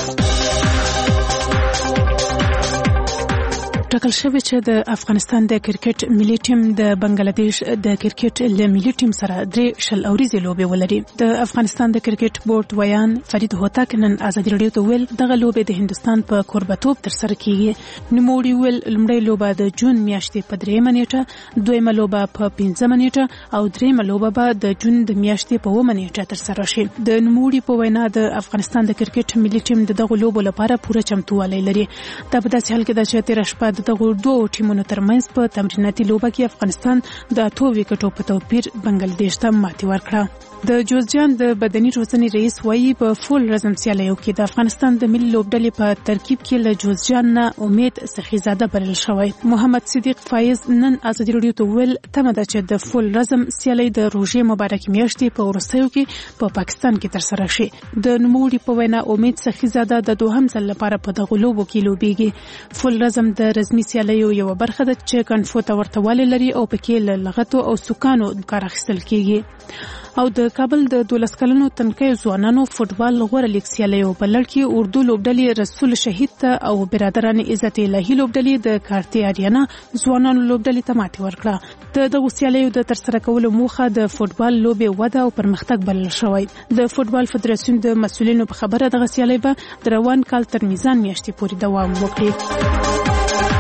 ټاکل شوی چې د افغانستان د کرکټ ملي ټیم د بنگلاديش د کرکټ له ملي ټیم سره 3 شل اوريزې لوبې ولري. د افغانستان د کرکټ بورډ ویان فرید هوتک نن ازادي راډیو ته ویل دغه لوبې د هندستان په کوربتوب تر سره کیږي. نوموړي ویل لومړی لوبه د جون میاشتې په 3 نیټه، دویمه لوبه په 15 نیټه او دریمه لوبه به د جون د میاشتې په 9 نیټه تر سره شي. د نوموړي په وینا د افغانستان د کرکټ ملي ټیم دغه لوبو لپاره پوره چمتووالی لري. دا په داسې حال کې ده چې 13 شپه دغه 2 ټیمونو ترمنځ په تمریناتي لوبه کې افغانستان د 8 وکټو په توپیر بنگلاديش ته ماتې ورکړه. د جوزجان د بدني روزنې رئیس وايي په فول رزم سیالیو کې د افغانستان د ملي لوبډلې په ترکیب کې له جوزجان نه امید سخیزاده بلل شوی. محمد صدیق فایز نن ازادي راډیو ته ویل تمه ده چې د فول رزم سیالي د روژې مبارکي میاشتې په وروستیو کې په پاکستان کې تر سره شي. د نوموړي په وینا امید سخیزاده د 2 ځل لپاره په دغه لوبو کې لوبېږي. فول رزم د رسمي سیالیو یو برخه ده چې کنفو ته ورته والی لري او پکې له لغتو او سکانو کار اخیستل کیږي. او د کابل د 12 کلنو تنکیو ځوانانو فوټبال غوړه لیګ سیالیو په لړ کې اردو لوبډلې رسول شهید ته او برادران عزت الهي لوبډلې د کارتي اریانا ځوانانو لوبډلې ته ماتې ورکړه. د دغه سیالیو د ترسره کولو موخه د فوټبال لوبې وده او پرمختګ بلل شوی. د فوټبال فدراسیون د مسؤلینو په خبره دغه سیالي به د روان کال تر میزان میاشتې پورې دوام وکړي.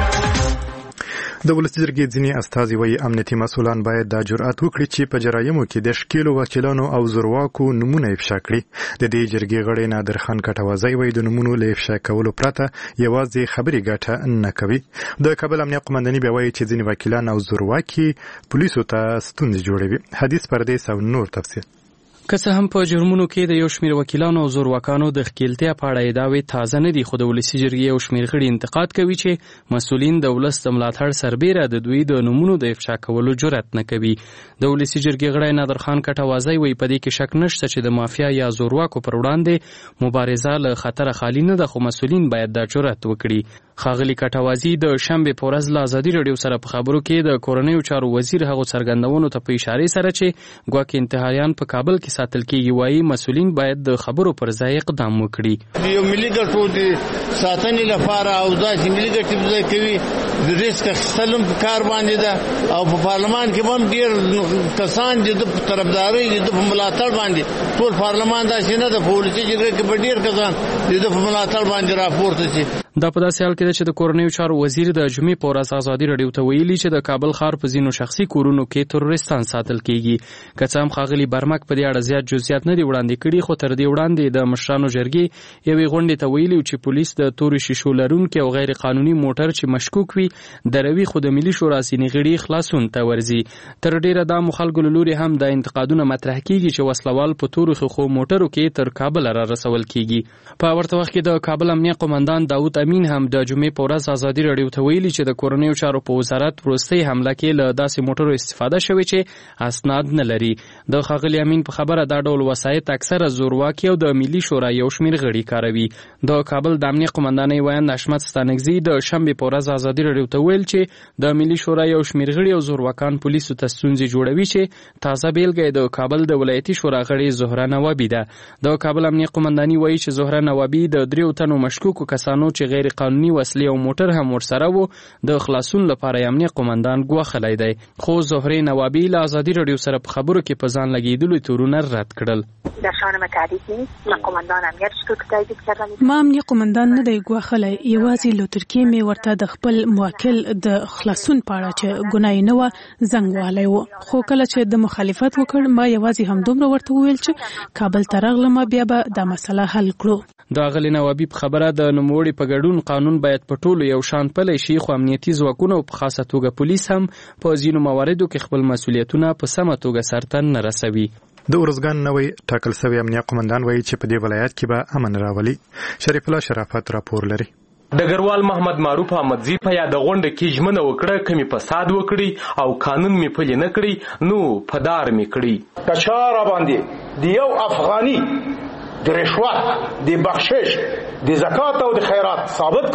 د ولسي جرګې ځینې استازي وايي امنیتي مسؤلان باید دا جرأت وکړي چې په جرایمو کې د ښکېلو وکیلانو او زورواکو نمونه افشا کړي. د دې جرګې غړی نادر خان کټوازی وايي د نمونو له افشا کولو پرته یوازې خبرې ګټه نه کوي. د کابل امنیت قومنداني بیا وايي چې ځینې وکیلان او زورواکي پولیسو ته ستونزې جوړوي. حدیث پردیس او نور تفصیل. که څه هم په جرمونو کې د یو شمېر وکیلانو او زورواکانو د ښکېلتیا په اړه ادعاوې تازه نه دي، خو د ولسي جرګې یو شمېر غړي انتقاد کوي چې مسؤلین د ولس د ملاتړ سربیره د دوی د نومونو د افشا کولو جرأت نه کوي. د ولسي جرګې غړی نادر خان کټوازی وایي په دې کې شک نشته چې د مافیا یا زورواکو پر وړاندې مبارزه له خطره خالي نه ده، خو مسؤلین باید دا جرأت وکړي. ښاغلي کټوازی د شنبې په ورځ له ازادي راډیو سره په خبرو کې د کورنیو چارو وزیر هغو څرګندونو ته په اشارې سره چې ګواکې انتحاریان په کابل کې ساتل کېږي وایي مسؤلین باید د خبرو پر ځای اقدام وکړي. یو ملي ګټو د ساتنې لپاره او داسې ملي ګټې په ځای کوي د ریسک اخیستل هم په کار باندې ده او په پارلمان کې هم ډېر کسان چې د طرفدارۍ د په ملاتړ باندې ټول پارلمان داسې نه ده، په ولسي جرګې کې به ډېر کسان د په ملاتړ باندې راپورته شي. دا په داسې حال کې ده چې د کورنیو چارو وزیر د جمعې په ورځ ازادي راډیو ته ویلي چې د کابل ښار په ځینو شخصي کورونو کې تروریستان ساتل کېږي. که څه هم ښاغلي برمک په دې اړه زیات جزئیات نه دي وړاندې کړي، خو تر دې وړاندې د مشرانو جرګې یوې غونډې ته ویلي چې پولیس د تورې شیشو لرونکي او غیر قانوني موټر چې مشکوک وي دروي، خو د ملي شورا ځینې غړي خلاصون ته ورځي. تر ډیره د عامو خلکو له لوري هم د انتقادونه مطرح کېږي چې وسلوال په تورو خو موټرو کې تر کابل را رسول کېږي. په ورته وخت کې د کابل امنیت قومندان داود امین هم د جمعې په ورځ ازادي راډیو ته ویلي چې د کورنیو چارو په وزارت وروستۍ حمله کې له داسې موټرو استفاده شوې چې اسناد نه لري. د ښاغلي امین په خبره خبره دا ډول وسایط اکثره زورواکي او د ملي شورا یو شمېر غړي کاروي. د کابل د امنیه قومندانۍ ویاند حشمت ستانکزي د شنبې په ورځ ازادي راډیو ته ویل چې د ملي شورا یو شمېر غړي او زورواکان پولیسو ته ستونزې جوړوي چې تازه بیلګه د کابل د ولایتي شورا غړي زهره نوابي ده. د کابل امنیه قومندانۍ وایي چې زهره نوابي د 3 تنو مشکوکو کسانو چې غیر قانوني وسلې او موټر هم ورسره وو د خلاصون لپاره امنیه قومندان ګواښلی دی. خو زهره نوابي له ازادي راډیو سره په خبرو کې په ځان لګېدلو تورونه رد کړل. در شان تعدید نیست. من قماندان امنیت شکل تایید کردم. ما امنیه قومندان نه دی ګواښلی، یوازې له ترکیې مې ورته د خپل موکل د خلاصون په اړه چې ګناه نه وه زنګ وهلی و. خو کله چې د مخالفت وکړ ما یوازې همدومره ورته وویل چې کابل ته راغلم بیا به دا مسله حل کړو. د اغلې نوابي په خبره د نوموړي په ګډون قانون باید په ټولو یو شان پلی شي، خو امنیتي ځواکونه او په خاصه توګه پولیس هم په ځینو مواردو کې خپل مسؤلیتونه په سمه توګه سرته نه رسوي. د ارزګان نوی ټاکل شوی امنیه قومندان وایي چې په دې ولایت کې به امن راولي. شریف الله شرافت راپور لري. ډګروال محمد معروف احمدزي په یاد غونډه کې ژمنه وکړه کمی فساد وکړي او قانون می پلي نه کړي نو پدار می کړي. کچاره باندې د یو افغاني د رشوت د بخشش د زکات او د خیرات ثابت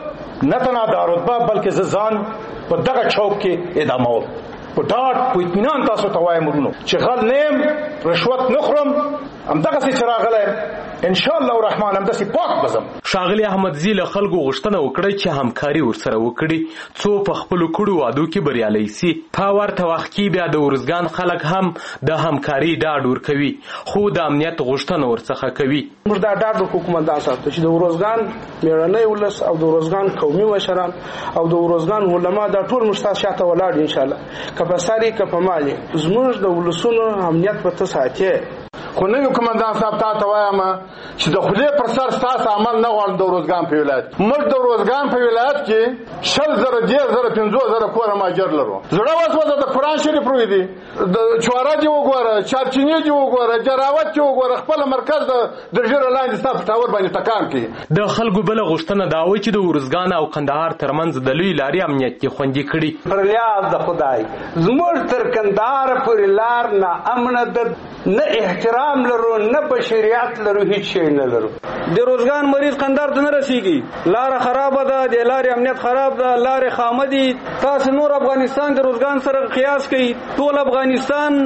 ک نه تنها د رتبه بلکې ځان په دغه چوک کې ادامه ول. په ډاډ په اطمینان تاسو ته وایم ورونو چې غل نیم رشوت نخرم همدغسې چې راغلی ان شاء الله الرحمن همداسې پاک بزم. ښاغلي احمدزي له خلکو غوښتنه وکړه چې همکاري ورسره وکړي څو په خپلو کړو وعدو کې بریالی سي. په ورته وخت کې بیا د ارزګان خلک هم د همکاري ډاډ ورکوي خو د امنیت غوښتنه ورڅخه کوي. موږ دا ډاډ ورکوو قومندان صاحب ته چې د ارزګان مېړنی ولس او د ارزګان قومي مشران او د ارزګان علما دا ټول موږ ستاسو شاته ولاړ ان شاء الله که په ساري که په مالي زموږ د ولسونو امنیت به ته ساتې. خو نوی قومندان صاحب تا ته وایم چې د خدای پر سر ستاسو عمل نه غواړم د ارزګان په ولایت. موږ د ارزګان په ولایت کې 100,000 10,000 15,000 کور ماجر لرو. زړه وسوځه د قرآن شریف روی دی د چواره دی وګوره چارچینی دی وګوره جراوت دی وګوره خپل مرکز د ژر لاندې ستاسو ټاور باندې تکان کوي. د خلکو بل غوښتنه دا و چې د ارزګان او قندهار ترمنځ د لوی لارې امنیت کې خوندي کړي. پر لیاز د خدای زموږ تر قندهار پورې لار نه امنه ده، نه احترام لرو نه په شریعت لرو، هیڅ شی نه لرو. د روزګان مریض قندهار ته نه رسیږي، لار خراب ده، د لارې امنیت خراب ده، لارې خامه دي. تاسو نور افغانستان د روزګان سره قیاس کړئ، ټول افغانستان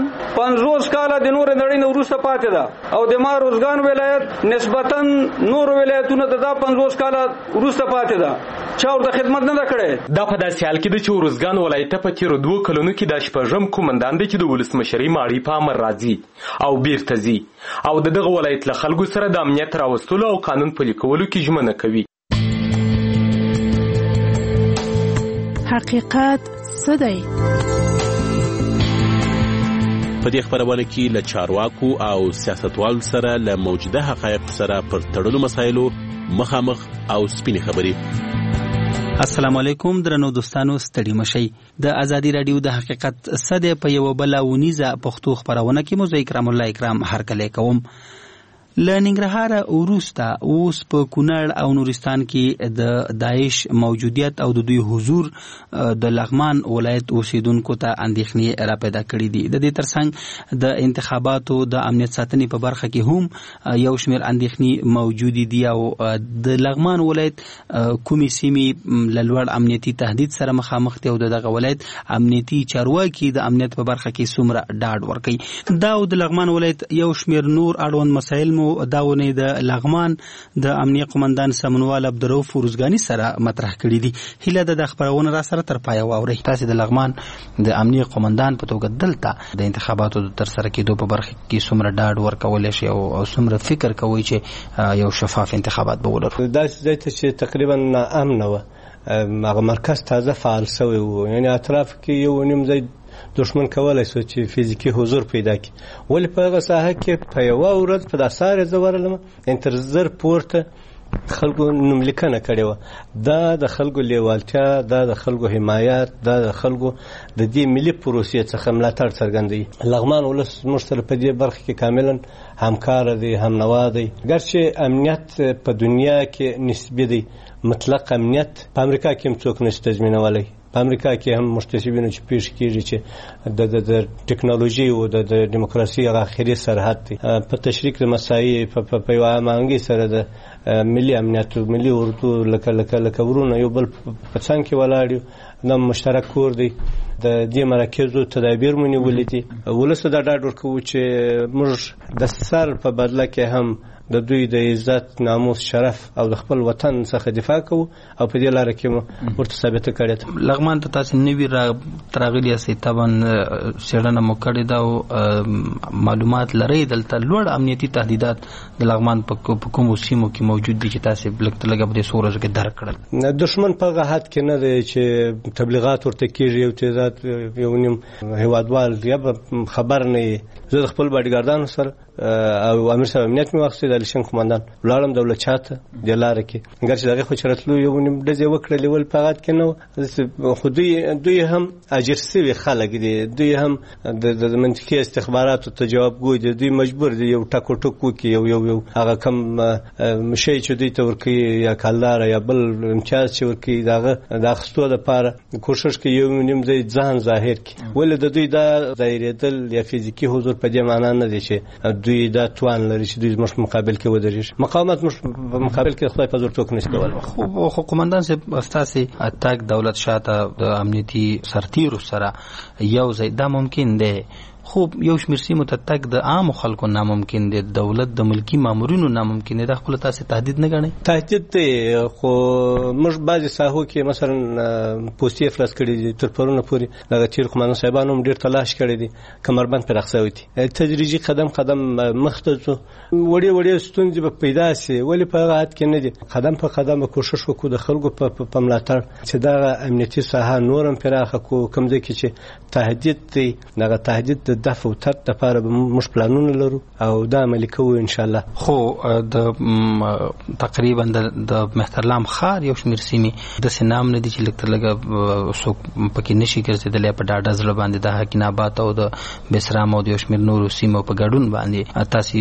50 کاله د نور نړۍ نه وروسته پاتې ده او د ما روزګان ولایت نسبتا نور ولایتونو ته 50 کاله وروسته پاتې ده. چا ورته خدمت نه کړې. دا په داسې حال کې ده چې ارزګان ولایت په تیرو 2 کلونو کې د شپږم قومندان دی چې د ولسمشرۍ ماړی په امر راځي او بیرته ځي او دغه ولایت له خلکو سره د امنیت راوستلو او قانون پلي کولو کې ژمنه کوي. حقیقت څه دی؟ په دې خبرونه کې له چارواکو او سیاستوالو سره له موجوده حقایقو سره پر تړلو مسایلو مخامخ او سپینې خبرې. السلام علیکم درنو دوستانو، ستړي مشئ. د ازادي رادیو د حقیقت څه دی په یو بل ونیزه پښتو خبرونه کې مو زه اکرام الله اکرام هرکلی کوم. له ننګرهاره وروسته اوس په کونړ او نورستان کې د داعش موجودیت او د دوی حضور د لغمان ولایت اوسیدونکو ته اندېښنې را پیدا کړې دي. د دې ترڅنګ د انتخاباتو د امنیت ساتنې په برخه کې هم یو شمېر اندېښنې موجودې دي او د لغمان ولایت کومې سیمې له لوړ امنیتي تهدید سره مخامخ دي او دغه ولایت امنیتي چارواکي د امنیت په برخه کې څومره ډاډ ورکوي. دا د لغمان ولایت یو شمېر نور اړوند مسایل مو داونه د لغمان د امنیه قومندان سمنوال عبدالرؤف ورزګانی سره مطرح کړي دي. هیله ده د خبرونه را سره تر پایه واورئ. تاسو د لغمان د امنیه قومندان په توګه دلته د انتخاباتو د ترسره کېدو په برخه کې څومره ډاډ ورکولی شي او څومره فکر کوئ چې یو شفاف انتخابات به ولرو؟ داسې ځای ته چې تقریبا ناامنه وه، هغه مرکز تازه فعال شوی و، یعنې اطراف کې یو نیم ځای دشمن کولای شو چې فزیکي حضور پیدا کړي. ولې په هغه ساحه کې په یوه ورځ په دا سارې زه ورغلم تر زر پورته خلکو نوملیکنه کړې وه. دا د خلکو لیوالتیا، دا د خلکو حمایت، دا د خلکو د دې ملي پروسې څخه ملاتړ څرګندوي. لغمان ولس موږ سره په دې برخه کې کاملا همکاره دی، هم نوا دی. ګرچې امنیت په دنیا کې نسبي دی، مطلق امنیت په امریکا کې هم څوک نشي تضمینولی. په امریکا کې هم محتسبینو چې پیش کیږي چې د ټکنالوژي او د دیموکراسي هغه اخري سرحد دی په تشریک د مسایي په یو مانګي سره د ملي امنیت او ملي اردو لکه ورونه یو بل په څنګ کې ولاړ نو مشترک کور دی د دې مراکزو تدابیر مونږ ولیدي ولسته دا ډاډ ورکوي چې موږ د سر په بدله کې هم د دوی د عزت ناموس شرف او د خپل وطن څخه دفاع کوو او په دې لاره کې مو ورته ثابته کړې ده. لغمان ته تاسو نوی تراغلي سي طبعا سیړنه مو کړې ده او معلومات لري دلته لوړ امنیتي تهدیدات د لغمان په کومو سیمو کې موجود دي چې تاسو لګ په دې سورج کې درک کړل. دشمن په غاحت کې نه دی چې تبلیغات ورته کیږي او تیزات یو نیم هیوادوال یا خبر نه زه خپل باډیګاردانو سره او امیر صاحب امنیت می واخصه د لشن قومندان ولارم دولت چاته د لار کې ګرځي دغه خو چرتلو یو نیم دځه وکړه لیول پغات کې نو خو دوی هم اجرسي خلک دي دوی هم د منطقي استخباراتو ته جواب ګوي دي دوی مجبور دي یو ټکو کې یو هغه کم شي چې دوی ته ورکی یا کالدار یا بل امتیاز چې ورکی دغه د اخستو د پاره کوشش کوي یو نیم ځان ظاهر کی ولې د دوی د ظاهریدل یا فزیکی حضور په دې معنی نه دي چې دوی دا توان لري چې دوی مش مقابل کې ودرېږي مقاومت مش مقابل کې خدای په زور ټوک نشي کول. خو قومندان صاحب استاسي اتاک دولت شاته د امنیتي سرتیرو سره یو ځای دا ممکن دی خو یو شمیر سیمو ته تک د عام خلکو ناممکن دي دولت د ملکی مامورینو ناممکن دي د خپل تاسو تهدید نه غني تهدید دی خو موږ بعضی ساحو کې مثلا پوسټي افلاس کړي دي تر پرونه پوري د تیر قومانو صاحبانو ډیر تلاش کړي دي کمربند پر راخصوي دي تدریجي قدم مخته وړي ستونزې به پیدا سي ولی په غاټ کې نه دي قدم په قدم کوشش وکړو د خلکو په ملاتړ چې دا امنیتي ساحه نورم پراخه کو کوم ځای کې چې تهدید دی دغه تهدید د دفع او ترد لپاره موږ پلانونه لرو او دا عملي کوو ان شاء الله. خو د تقریبا د مهترلام خار یو شمیر سیمې د سنام نه دي چې لګ څوک پکې نشي ګرځیدل په ډاډه ځل باندې د حکیناباد او د بسرام او د یو شمیر نورو سیمو په ګډون باندې تاسو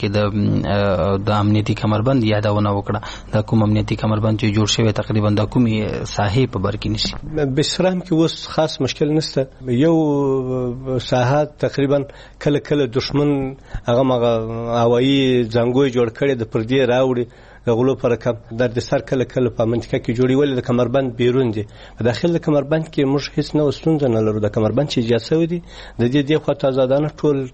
مخکې د امنیتي کمربند یادونه وکړه د کوم امنیتي کمربند چې جوړ شوی تقریبا د کومي ساحې په بر کې نشي بسرام کې اوس خاص مشکل نشته یو ساحه تقریبا کله دشمن هغه هوایی ځنګوي جوړ کړي د پردي راوړي غلو پر کم در د سر کله په منطقه کې جوړي ول د کمربند بیرون دي په داخل د کمربند کې موږ هیڅ نه وستونځ نه لرو د کمربند چې اجازه ودی د دې خو تازادانه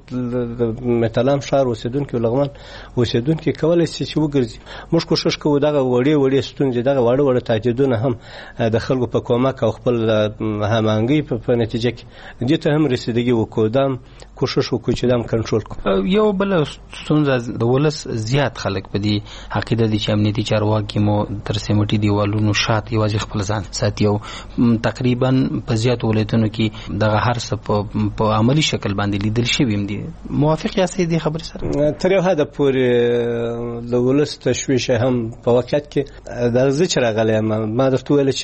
ټول متلام شهر اوسیدونکو لغمان اوسیدونکو کولای شي چې وګرځي موږ کوشش کوو دغه وړي ستونزې دغه وړ تهدیدونه هم د خلکو په کومک او خپل همانګي په نتیجه کې دې ته هم رسیدګي وکړو دام کوشش وکړو چې دام کنټرول کړو. یو بل ستونزه د ولس زیات خلک په دې عقیده چې امنیتي چارواکي مو تر سیمټي دیوالونو شات یوازې خپل ځان ساتي او تقریبا په زیاتو ولایتونو کې دغه هر څه په عملی شکل باندې لیدل شوی دي موافق یاست دې خبرې سره تر یو حد پورې د ولس تشویش هم په واقعیت کې د ذکر غلې ما درته ویل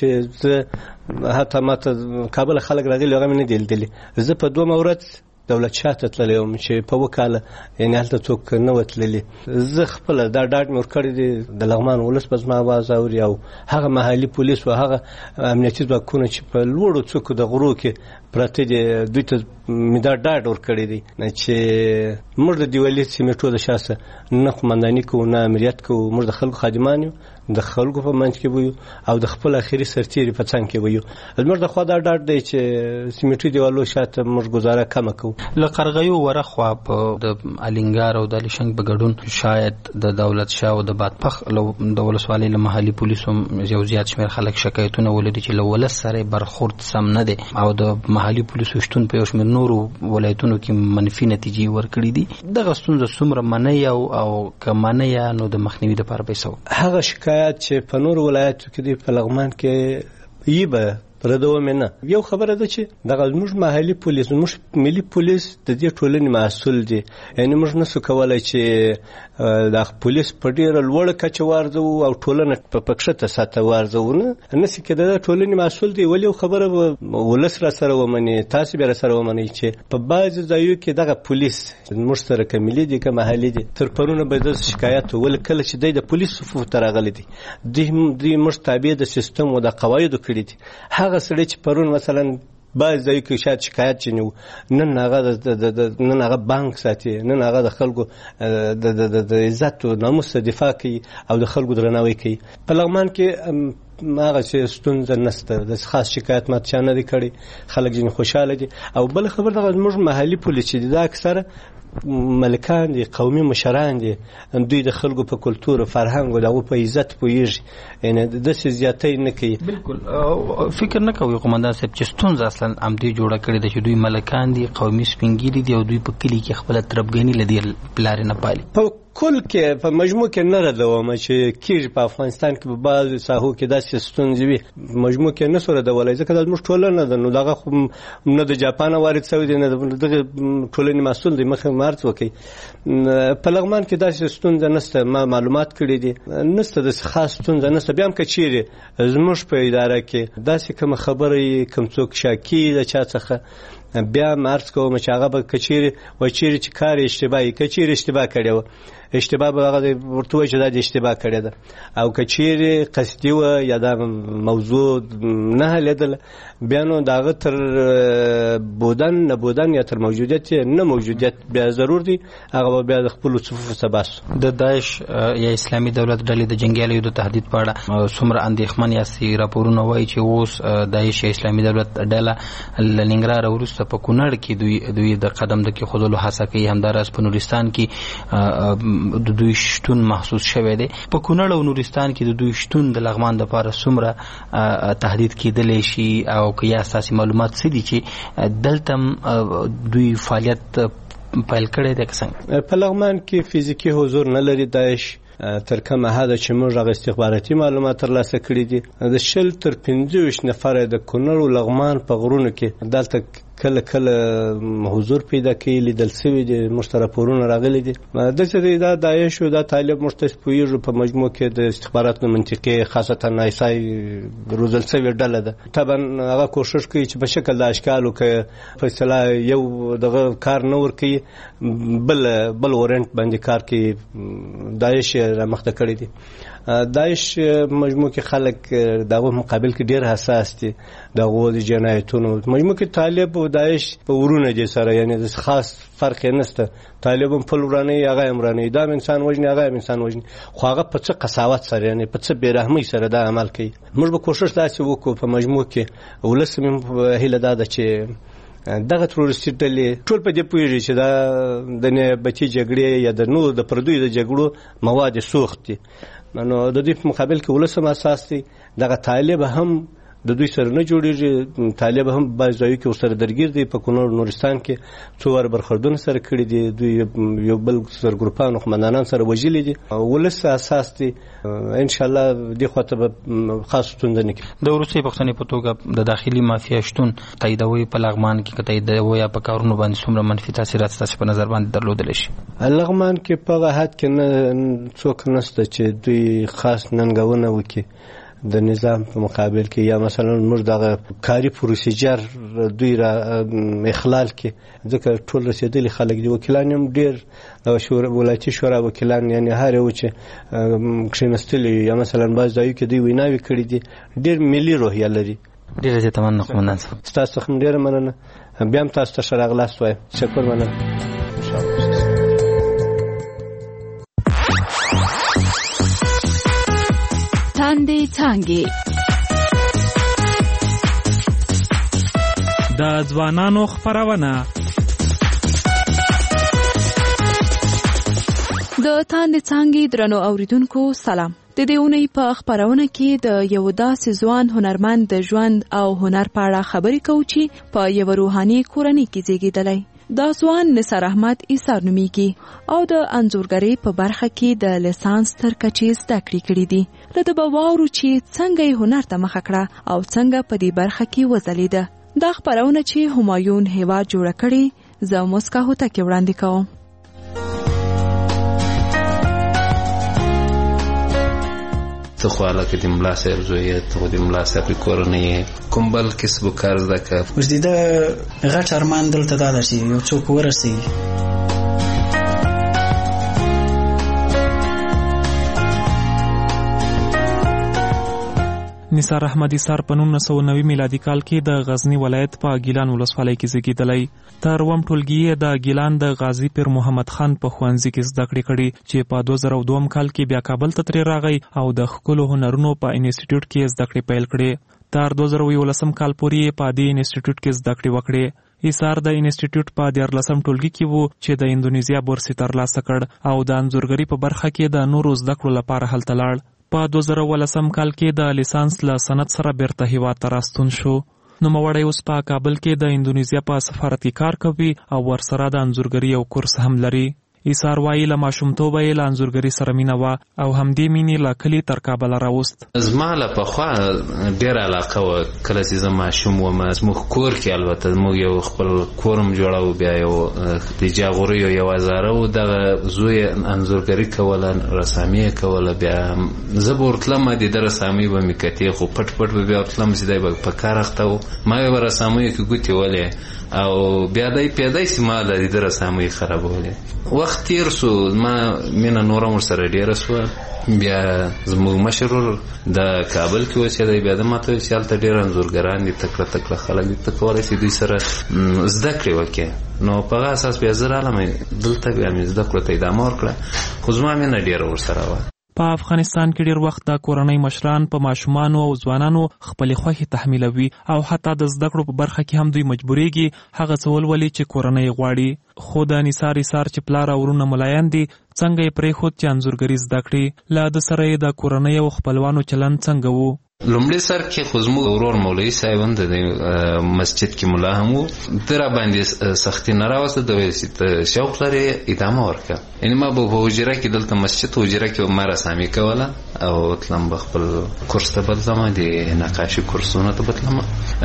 چې حتی ماته کابل خلک راغلي هغه نه دیدل زه په دوه مورد دولت شاته تللی وم چې په وکاله یعنی هلته څوک نه وتللی زه خپل دا ډاډ مې ورکړی دی د لغمان ولس په زما اواز اوري او هغه محلي پولیس او هغه امنیتي ځواکونه چې په لوړو څوکو د غرو کې پراته دي دوی ته مې دا ډاډ ورکړی دی چې موږ د دیوالي سیمې ټوله شاسه نه قومنداني کوو نه امریت کوو موږ د خلکو خادمان یو د خلکو په منځ کې وو او د خپل اخري سرتیري په څنګ کې وو زموږ د خوا دا ډاډ دی چې سیمټي دیوالو شاته موږ گزاره کم کوو. له قرغیو ورخوا په د الینګار او د لشنګ بغډون شاید د دولت شاه او د بادپخ د ولسوالۍ له محلي پولیسو یو زیات شمیر خلک شکایتونه ولري چې له ولس سره برخورد سم نه دی او د محلي پولیسو شتون په یو شمیر نورو ولایتونو کې منفي نتیجې ورکړي دي دغه ستونزه څومره منی او کمنه نو د مخنیوي لپاره پیسو هغه شکایت چې په نور ولایتو کې دی په لغمان کې یبه پردو منه یو خبره ده چې دغه موږ محلي پولیس موږ ملي پولیس د دې ټولنې مسؤل دي یعنی موږ نسو کولای چې د پولیس په ډیره لوړ کچه ورځو او ټولنه په پکښته ساته ورځونه نسی کې د ټولنې مسؤل دي ولی خبره ولس را سره ومني تاسو به سره ومني چې په بعض ځایو کې دغه پولیس موږ سره کملي دي که محلي دي تر پرونه به د شکایت ول کله چې د پولیس صفوف ترغلي دي د موږ تابع د سیستم او د قواعدو کړی دي هغه سړی چې پرون مثلا بعض ځای کې شاید شکایت چنیو نن هغه بانک ساتي، نن هغه د خلکو د عزت او ناموس دفاع کوي او د خلکو درناوی کوي. په لغمان کې هغه چې ستونزه نشته، د خاص شکایت ماته چا نه دی کړی، خلک ځینې خوشحاله دي. او بل خبر دغه زموږ محلي پولیس چې دا اکثره ملکان دي، قومي مشران دي، دوی د خلکو په کلتور او فرهنګ او دغه په عزت پوهیږي، یعنی داسې زیاتۍ نه کوي. بالکل فکر نه کوي قومندان صاحب چې ستونزه اصلا امدې جوړه کړې ده چې دوی ملکان دي، قومي سپینګیري دي او دوی په کلي کې خپل تربګنی لدی پلار نه پالي. په کل کې په مجموع کې نه ردوم چې کیږي په افغانستان کې په بعضو ساحو کې داسې ستونزې وي، مجموع کې نه سره ردولای ځکه دا زموږ ټولنه ده. نو دغه خو نه د جاپان وارد شوی دی، نه دغه ټولنې مسؤل دی، مخه مارچ وکړي. په لغمان کې داسې ستونزه نشته، ما معلومات کړي دي، نشته د خاص ستونزه نشته. بیا هم که چیرې زموږ په اداره کې داسې کومه خبره کوم څوک شاکي د چا څخه بیا مرز کوم چې هغه به کچېرې و چیرې چې کار اشتباهي کچېرې اشتباه کړی و، اشتباه به هغه ورته وایي چې دا د اشتباه کړې ده. او کچېرې قصدي وه یا دا موضوع نه حلېدله، بیا نو د هغه تر بودن نه بودن یا تر موجودیت نه موجودیت بیا ضرور دی، هغه به بیا د خپلو صفوفو څخه باسو. د داعش یا اسلامي دولت ډلې د جنګیالیو د تهدید په اړه څومره اندېښمن یاستئ؟ راپورونه وایي چې اوس داعش یا اسلامي دولت ډله له ننګرهاره وروسته په کونړ کې دوی د قدم د کېښودلو هڅه کوي. همداراز په نورستان کې د دوی شتون محسوس شوی دی. په کونړ او نورستان کې د دوی شتون د لغمان دپاره څومره تهدید کېدلی شي او که یا اساسي معلومات څه دي چې دلته دوی فعالیت پیل کړی دی که څنګه؟ په لغمان کې فزیکي حضور نه لري داعش، تر کومه حده چې موږ هغه استخباراتي معلومات ترلاسه کړي دي. د 20 تر 25 نفره د کونړ او لغمان په غرونو کې دلته کله کله حضور پیدا کوي، لیدل شوي دي، موږ ته راپورونه راغلي دي. داسې دی دا داعش او دا طالب موږ ته پوهېږو په مجموع کې د استخباراتو منطقې خاصتا آیسای روزل شوې ډله ده. طبعا هغه کوشش کوي چې په شکل د اشکالو که په اصطلاح یو دغه کار نه ورکوي بل وارنټ باندې کار کوي. داعش رامخته کړی دي. داعش مجموع کې خلک دغه مقابل کې ډېر حساس دي، دغه د جنایتونو مجموع کې طالب او داعش په ورونه دي سره، یعنی د خاص فرق نشته. طالب هم په ورانه هغه امرانه دا انسان وژني، هغه انسان وژني، خو هغه په څه قساوت سره، یعنی په څه بیرحمۍ سره دا عمل کوي. موږ به کوشش داسې وکړو په مجموع کې ولس مې هیله دا ده چې دغه تروریستي ډلې ټول په دې پوهېږي چې دا د نیابتي جګړې یا د نور د پردیو د جګړو مواد سوخت دي. نو د دې په مقابل کې ولس هم اساس دی. دغه طالب هم د دوی سره نه جوړېږي، طالب هم بعض ځایو کې ورسره درګیر دی. په کونړ نورستان کې څو واره برخوردونه سره کړي دي، دوی یو بل سرګروپان قمندانان سره وژلي دي. ولس اساس دی، انشاءالله دې خواته به خاص ستونزه نه کوي. د وروستۍ پوښتنې په توګه د داخلي مافیا شتون تاییدوي په لغمان کې که تاییدوي یا په کارونو باندې څومره منفي تاثیرات ستاسې په نظر باندې درلودلی شي؟ لغمان کې په هغه حد کې نه څوک نشته چې دوی خاص ننګونه وکړي د نظام په مقابل کې، یا مثلا موږ دغه کاري پروسیجر دوی را اخلال کې، ځکه ټول رسېدلي خلک دي. وکیلان هم ډېر ولایتي شورا وکیلان، یعنی هر یو چې کښېنستلي یا مثلا بعض ځایو کې دوی ویناوې کړي دي، ډېر ملي روحیه لري. ډېره زیاته مننه قومندان صاحب. ستاسو څخه ډېره مننه. بیا هم تاسو ته ښه راغلاست وایم. شکر، مننه. تاندې څانګې د ځوانانو خپرونه. د تاندې څانګې درنو اوریدونکو سلام. د دې اونۍ په خپرونه کې د یو داسې ځوان هنرمند د ژوند او هنر په اړه خبرې کوو چې په یو روحاني کورنۍ کې زیږېدلی. دا ځوان نثار احمد ایثار نومیږي او د انځورګرۍ په برخه کې د لیسانس تر کچې زده کړې کړې دي. له ده به واورو چې څنګه یې هنر ته مخه کړه او څنګه په دې برخه کې وځلېده. دا خپرونه چې همایون هیواد جوړه کړې، زه مسکا هوتک وړاندې کوم. ته خو هلکه د ملا صاحب زوی یې، ته خو د ملا صاحب کورنۍ یې، کوم بل کسب و کار زده کړه؟ اوس د ده غټ ارمان دلته دا ده چې یو څوک ورسېږي. نثار احمدي سار په 1990 میلادي کال کې د غزنی ولایت په ګیلان ولسوالۍ کې زیږیدلی. تر اووم ټولګي د ګیلان د غازی پیر محمد خان په ښوونځي کې زده کړې کړې چې په 2002 کال کې بیا کابل ته ترې راغی او د ښکلو هنرونو په انسټیټیوټ کې زده کړې پیل کړې. تر 2011 کال پورې په دې انسټیټیوټ کې زده کړې وکړې. ایثار د انسټیټیوټ په 14 ټولګي کې وو چې د اندونیزیا بورس ترلاسه کړ او د انځورګرۍ په برخه کې د نورو زده کړو لپاره هلته لاړ. په 2018 کال کې د لیسانس له سند سره بیرته هیواد ته راستون شو. نوموړی اوس په کابل کې د اندونیزیا په سفارت کې کار کوي او ورسره د انځورګرۍ یو کورس هم لري. ایثار وایي له ماشومتوبه یې له انځورګرۍ سره مینه وه او همدې مینې له کلي تر کابله راوست. زما له پخوا ډېره علاقه وه. کله چې زه ماشوم وم زموږ کور کې البته موږ یو خپل کورم جوړاو، بیا یو د جاغوریو یو هزاره و، دغه زوی انځورګري کوله، رسامي یې کوله. بیا زه به ورتلم د ده رسامي به مې کتې، خو پټ پټ به بیا ورتلم چې دی به په کار اخته و، ما یې به رسامیو کې ګوتې ولې او بیا دی پیدای سي ما د ده رسامي خرابولې. وخت تیر سو، ما مینه نوره ورسره ډېره سوه. بیا زموږ مشر د کابل کې اوسېدی، بیا د ماته چې هلته ډېر انځورګران دي، تکړه تکړه خلک دي، ته کولی شي دوی سره زده کړې وکړې. نو په هغه اساس بیا زه رالم دلته، بیا مې زده کړو ته ادامه ورکړه، خو زما مینه ډېره ورسره وه. په افغانستان کې ډیر وخت د کورنۍ مشران په ماشومانو او ځوانانو خپلې خوښې تحمیلوي او حتی د زده کړو په برخه کې هم دوی مجبوریږي هغه څه ولولي چې کورنۍ غواړي. خو د نثار ایثار چې پلار او ورونه ملایان دي څنګه یې پرېښود چې انځورګري زده کړي. له ده سره یې د کورنۍ او خپلوانو چلند څنګه و؟ لومړی سر کې خو زموږ ورور مولوي صاحب هم د مسجد کې ملا هم و، ده را باندې سختي نه راوسته، د ویل چې ته شوق لرې ادامه ورکړه. یعنې ما به په حجره کې دلته مسجد حجره کې ما رسامي کوله او تلم به خپل کورس ته بتلم، د نقاشي کورسونو ته بتلم.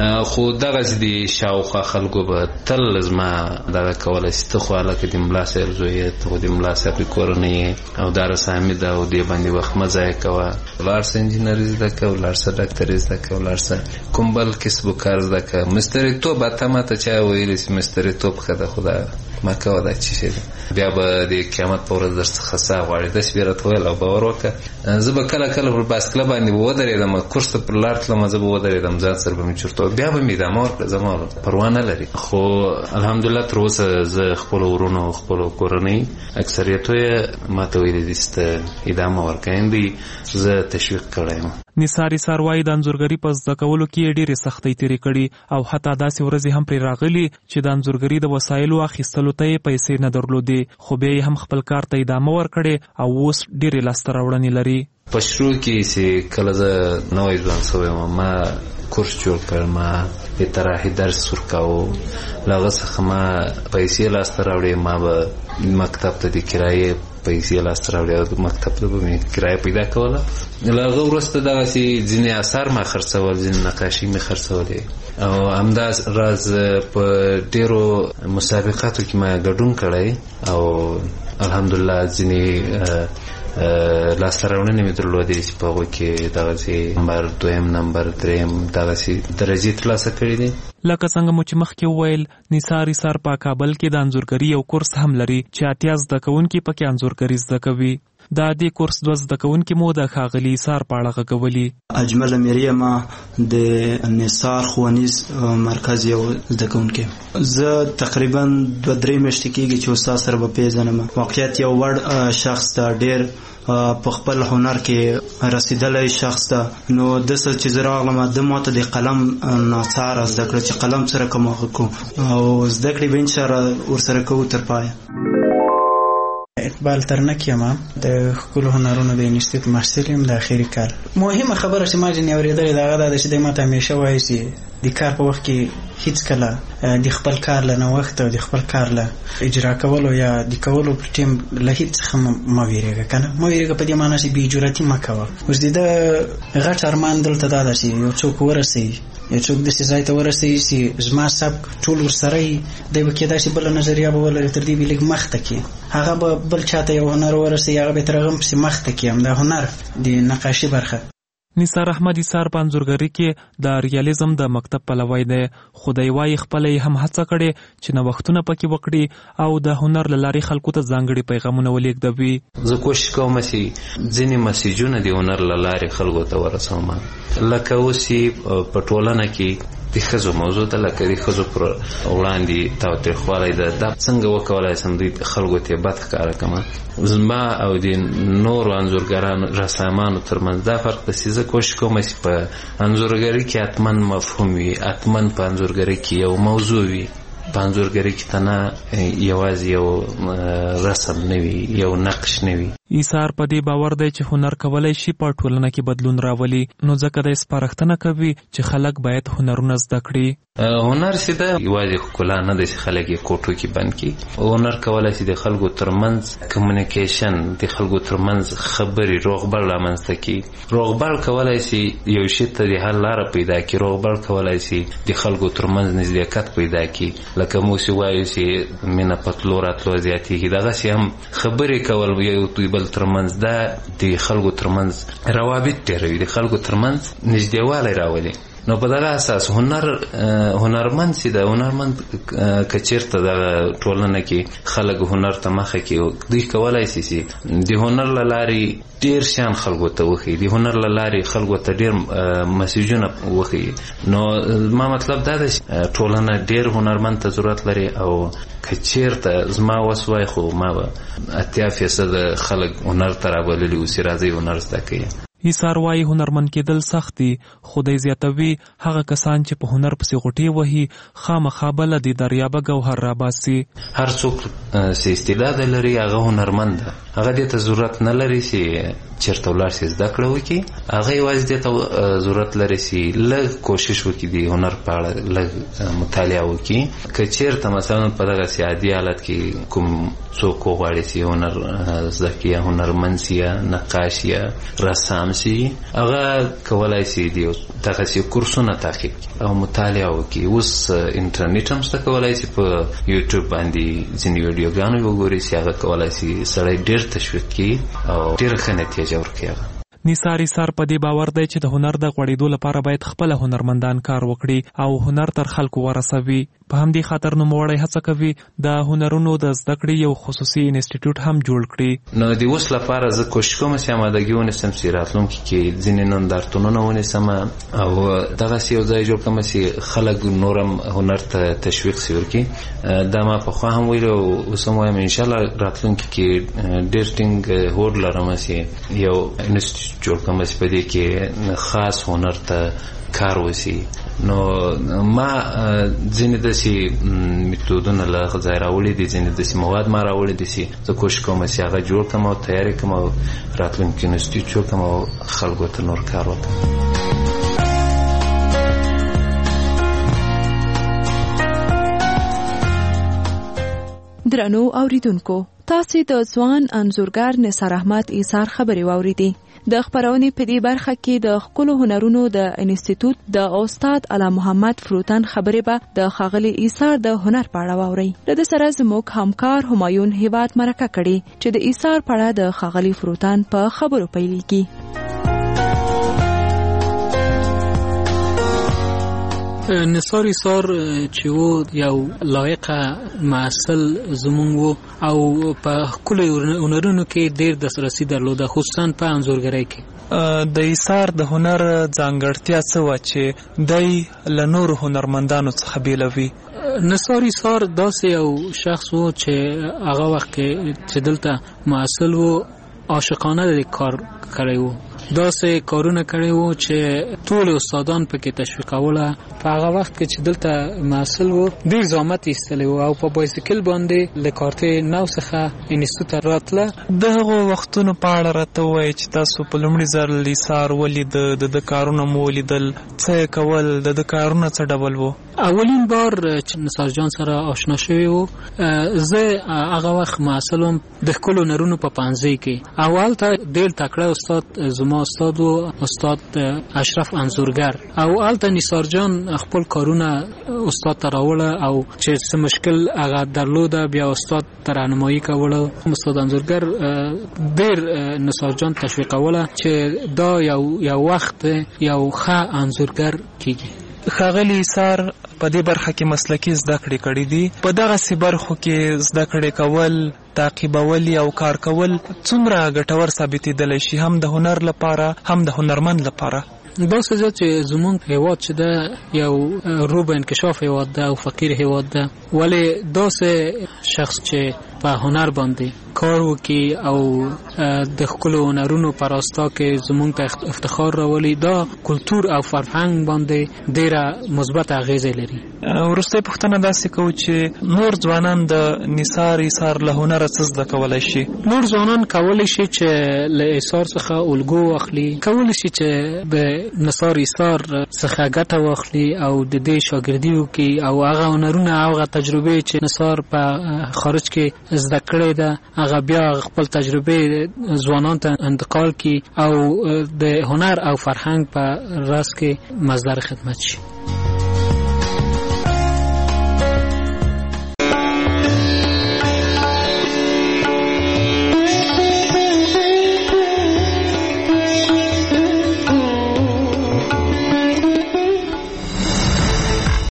خو دغسې د شاوخوا خلکو به تل زما دغه کوله چې ته خو هلکه د ملا صاحب زوی یې، ته خو د ملا صاحب کورنۍ یې او دا رسامي ده او دې باندې وخت مه ضایع کوه، لاړ شه انجینري زده کړه، لاړ شه ډاکټري زده کړه، لاړ شه کوم بل کسب و کار زده کړه. مستریتوب اته ما ته چا ویلي چې مستریتوب ښه ده، خو دا ما کوه دا څه شی ده، بیا به د قیامت په ورځ درڅخه څه غواړې. داسې بیا راته ویل او باور وکړه. زه به کله کله پر بایسکله باندې به ودرېدم، کورس ته پر لار تلم، زه به ودرېدم، ځان سره به مې چورتو، بیا به مې ادامه ورکړه، زما پروا نه لري. خو الحمدلله تر اوسه زه خپلو ورونو او خپلو کورنۍ اکثریتو یې ما ته ویلي دي چې ته ادامه ورکړه، دوی زه تشویق کړی یم. نثار ایثار وایي د انځورګرۍ په زده کولو کې ډېرې سختۍ تېرې کړي او حتی داسې ورځې هم پرې راغلي چې د انځورګرۍ د وسایلو اخیستلو ته یې پیسې نه درلودې، خو بیا یې هم خپل کار ته ادامه ورکړې او اوس ډېرې لاسته راوړنې لري. په شروع کې چې کله زه نوی ځوان شوی وم، ما کورس جوړ کړ، ما اطراحي درس ورکاوه، له هغه څخه ما پیسې لاسته راوړې، ما به مکتب ته د کرایې پیسې لاسته راوړې او مکتب ته به مې کرایه پیدا کوله. له هغه وروسته دغسې ځینې اثار ما خرڅول، ځینې نقاشي مې خرڅولې او همدا راز په ډېرو مسابقاتو کې ما ګډون کړی او الحمدلله ځینې لاسته راوړنې مې درلودې چې په هغو کې دغسې نمبر 2 نمبر 3 دغسې درجې ترلاسه کړي دي. لکه څنګه مو چې مخکې وویل نثار ایثار په کابل کې د انځورګرۍ یو کورس هم لري چې 80 زده کوونکي پکې انځورګري زده کوي. د دې کورس 2 زده کوونکي مو د ښاغلي ایثار په اړه غږولي. اجمل امیری ما د نثار ښوونیز مرکز یو زده کوونکی، زه تقریبا 2-3 میاشتې کېږي چې استاد سره به پیژنم. واقعیت یو وړ شخص ته ډېر په خپل هنر کې رسیدلی شخص ته، نو دسه چې زه راغلم د ماته د قلم ناڅاره زده کړه چې قلم سره کوم حقوق او زده کړې به انشاءالله ورسره کوو تر پایه. اقبال ترنک یم، د ښکلو هنرونو د انسټیټیوټ محصل یم د اخري کال. مهمه خبره چې ما ځینې اورېدلې د هغه دا ده چې دی ماته همیشه وایي چې د کار په وخت کې هیڅ کله د خپل کار له نوښت او د خپل کار له اجرا کولو یا د کولو په ټیم له هیڅ څخه مه ویرېږه، که نه مه ویرېږه په دې معنا چې بې جرأتي مه کوه. اوس د ده غټ ارمان دلته دا ده چې یو څوک ورسوي، یو څوک داسې ځای ته ورسوي چې زما سبک ټول ورسره وي، دی به کېدای شي بله نظریه به ولري تر دې به لږ مخته کړي، هغه به بل چاته یو هنر ورسوي، هغه به تر هغه هم پسې مخته کړي. همدا هنر د نقاشي برخه. نثار احمد ایثار په انځورګرۍ کې د ریالیزم د مکتب پلوی دی، خو دی وايي خپله یې هم هڅه کړې چې نوښتونه پکې وکړي او د هنر له لارې خلکو ته ځانګړي پیغامونه ولېږدوي. زه کوشش کوم چې ځینې مسیجونه د هنر له لارې خلکو ته ورسوم، لکه اوس په ټولنه کې د ښځو موضوع ده، لکه د ښځو پر وړاندې تاوتریخوالی ده، دا څنګه وکولای سم دوی خلکو ته بد ښکاره کړم. زما او د نورو انځورګرانو رسامانو ترمنځ دا فرق ده چې زه کوشش کوم چې په انځورګرۍ کې حتما مفهوم وي، حتما په انځورګرۍ کې یو موضوع وي، په انځورګرۍ کې تنه یوازې یو رسم نه وي، یو نقش نه وي. ایثار په دې باور دی چې هنر کولی شي په ټولنه کې بدلون راولي، نو ځکه دی سپارښتنه کوي چې خلک باید هنرونه زده کړي. هنر چې ده یوازې ښکلا نه ده چې خلک یې کوټو کې بند کړي. هنر کولی شي د خلکو ترمنځ کمیونیکیشن، د خلکو ترمنځ خبرې، روغبړ رامنځته کړي. روغبړ کولی شي یو شي ته د حل لاره پیدا کړي. روغبړ کولی شي د خلکو ترمنځ نزدېکت پیدا کړي، لکه موږ چې وایو چې مینه په تلو راتلو زیاتېږي، دغسې هم خبرې کول یو بل ترمنځ دا د خلکو ترمنځ روابط ډېروي، د خلکو ترمنځ نږدېوالی راولي. نو په دغه اساس هنرمند چې د هنرمند که چېرته دغه ټولنه کې خلک هنر ته مخه کړي، دوی کولی شي چې د هنر له لارې ډېر شیان خلکو ته وښیي، د هنر له لارې خلکو ته ډېر مسیجونه وښیي. نو ما مطلب دا ده چې ټولنه ډېر هنرمند ته ضرورت لري، او که چېرته زما وس وای خو ما به 80% خلک هنر ته رابللي اوسي، راځئ هنر زده کړئ. ایثار وايي هنرمند کېدل سخت دي، خو دی زیاتوي هغه کسان چې په هنر پسې غوټې وهي خامخا بله د دریابه ګوهر راباسي. هر څوک چې استعداد لري هغه هنرمند ده، هغه دې ته ضرورت نه لري چې چېرته ولاړ شي زده کړه وکړي، هغه یوازې دې ته ضرورت لري چې لږ کوشش وکړي، د هنر په اړه لږ مطالعه وکړي. که چېرته مثلا په دغسې عادي حالت کې کوم څوک وغواړي چې هنر زده کړي، یا هنرمند شي، یا نقاش، یا رسام شي، هغه کولی شي دغسې کورسونه تعقیب کړي او مطالعه وکړي. اوس انټرنیټ هم شته، کولی شي په یوټیوب باندې ځینې ویډیوګانې وګوري چې هغه کولی شي سړی ډېر تشویق کړي او ډېره ښه نتیجه ورکړي. نثار ایثار په دې باور دی چې د هنر د غوړېدو لپاره باید خپله هنرمندان کار وکړي او هنر تر خلکو ورسوي. په همدې خاطر نوموړی هڅه کوي د هنرونو د زده کړې یو خصوصي انسټیټیوټ هم جوړ کړي. نو د اوس لپاره زه کوشش کوم چې آمادګي ونیسم چې راتلونکي کې ځینې نندارتونونه ونیسم او دغسې یو ځای جوړ کړم چې خلک نور هم هنر ته تشویق شي ورکړي. دا ما پخوا هم ویلي او اوس هم وایم انشاءالله راتلونکي کې ډېر ټینګ هوډ لرم چې یو انسټیټیوټ جوړ کړم چې په دې کې خاص هنر ته کار وشي. نو ما ځینې داسې میتودونه له ځای راوړي دي، ځینې داسې مواد ما راوړي دي چې زه کوشش کوم چې هغه جوړ کړم او تیاری کړم او راتلونکي انسټیټیوټ جوړ کړم او خلکو ته نور کار وکړم. درنو اوریدونکو، تاسو د ځوان انځورګر نثار احمد ایثار خبرې واوریدې. د خبرونې په دې برخه کې د ښکلو هنرونو د انسټیټیوټ د استاد علا محمد فروتن خبرې به د ښاغلي ایثار د هنر په اړه واورئ. له ده سره زموږ همکار همایون هیواد مرکه کړې چې د ایثار په اړه د ښاغلي فروتن په خبرو پیلېږي. نثار ایثار چې و یو لایقه محصل زمونږ و او په ښکلو هنرونو کې ډېر دسترسي درلوده، خصوصا په انځورګرۍ کې. د ایثار د هنر ځانګړتیا څه وه چې دی له نورو هنرمندانو څخه بېلوي؟ نثار ایثار داسې یو شخص و چې هغه وخت کې چې دلته محصل و عاشقانه د کار کړی و، داسې کارونه کړی و چې ټول استادان پکې تشویقوله. په هغه وخت کې چې دلته محصل و ډېر زحمت ایستلی و او په بایسکل باندې له کارتې نو څخه انسټیټیوټ ته راتله. د هغو وختونو په اړه راته ووایئ چې تاسو په لومړي ځل ایثار ولید، د کارونه مو ولیدل، څه یې کول، د کارونه څه ډول و؟ اولین بار چې نثار جان سره آشنا شوی و، زه هغه وخت محصل وم د ښکلو هنرونو په پوهنځۍ کې. اول ته ډېر تکړه استاد زما استاد و استاد اشرف انزورگر او الته نثار جان خپل کارونه استاد ته راوړه او چې څه مشکل هغه درلوده بیا استاد ته راهنمایي کوله. استاد انزورگر ډېر نثار جان تشویقوله چې دا یو وخت یو ښه انځورګر کیږي. ښاغلي سار په دې برخه کې مسلکي زده کړې کړې دي. په دغسې برخو کې زده کړې کول، تعقیبول او کار کول څومره ګټور ثابتېدلی شي، هم د هنر لپاره هم د هنرمند لپاره؟ دا څه چې زمونږ هیواد چې ده یو روبه انکشاف هیواد ده او فقیر هیواد ده، ولی داسې شخص چې په هنر باندې کار وکي او د خپلو هنرونو په راستا کې زمونږ ته افتخار راولي، دا کلتور او فرهنګ باندې ډېره مثبت اغیزه لري. وروستۍ پوښتنه داسې کوو چې نور ځوانان د نثار ایثار له هنره څه زده کولی شي؟ نور ځوانان کولی شي چې له ایثار څخه الګو واخلي، کولی شي چې د نثار ایثار څخه ګټه واخلي او د دې شاګردي وکړي او هغه هنرونه او هغه تجربې چې نثار په خارج کې زده کړې ده هغه بیا خپل تجربې ځوانان ته انتقال کړي او د هنر او فرهنګ په راس کې مصدر خدمت شي.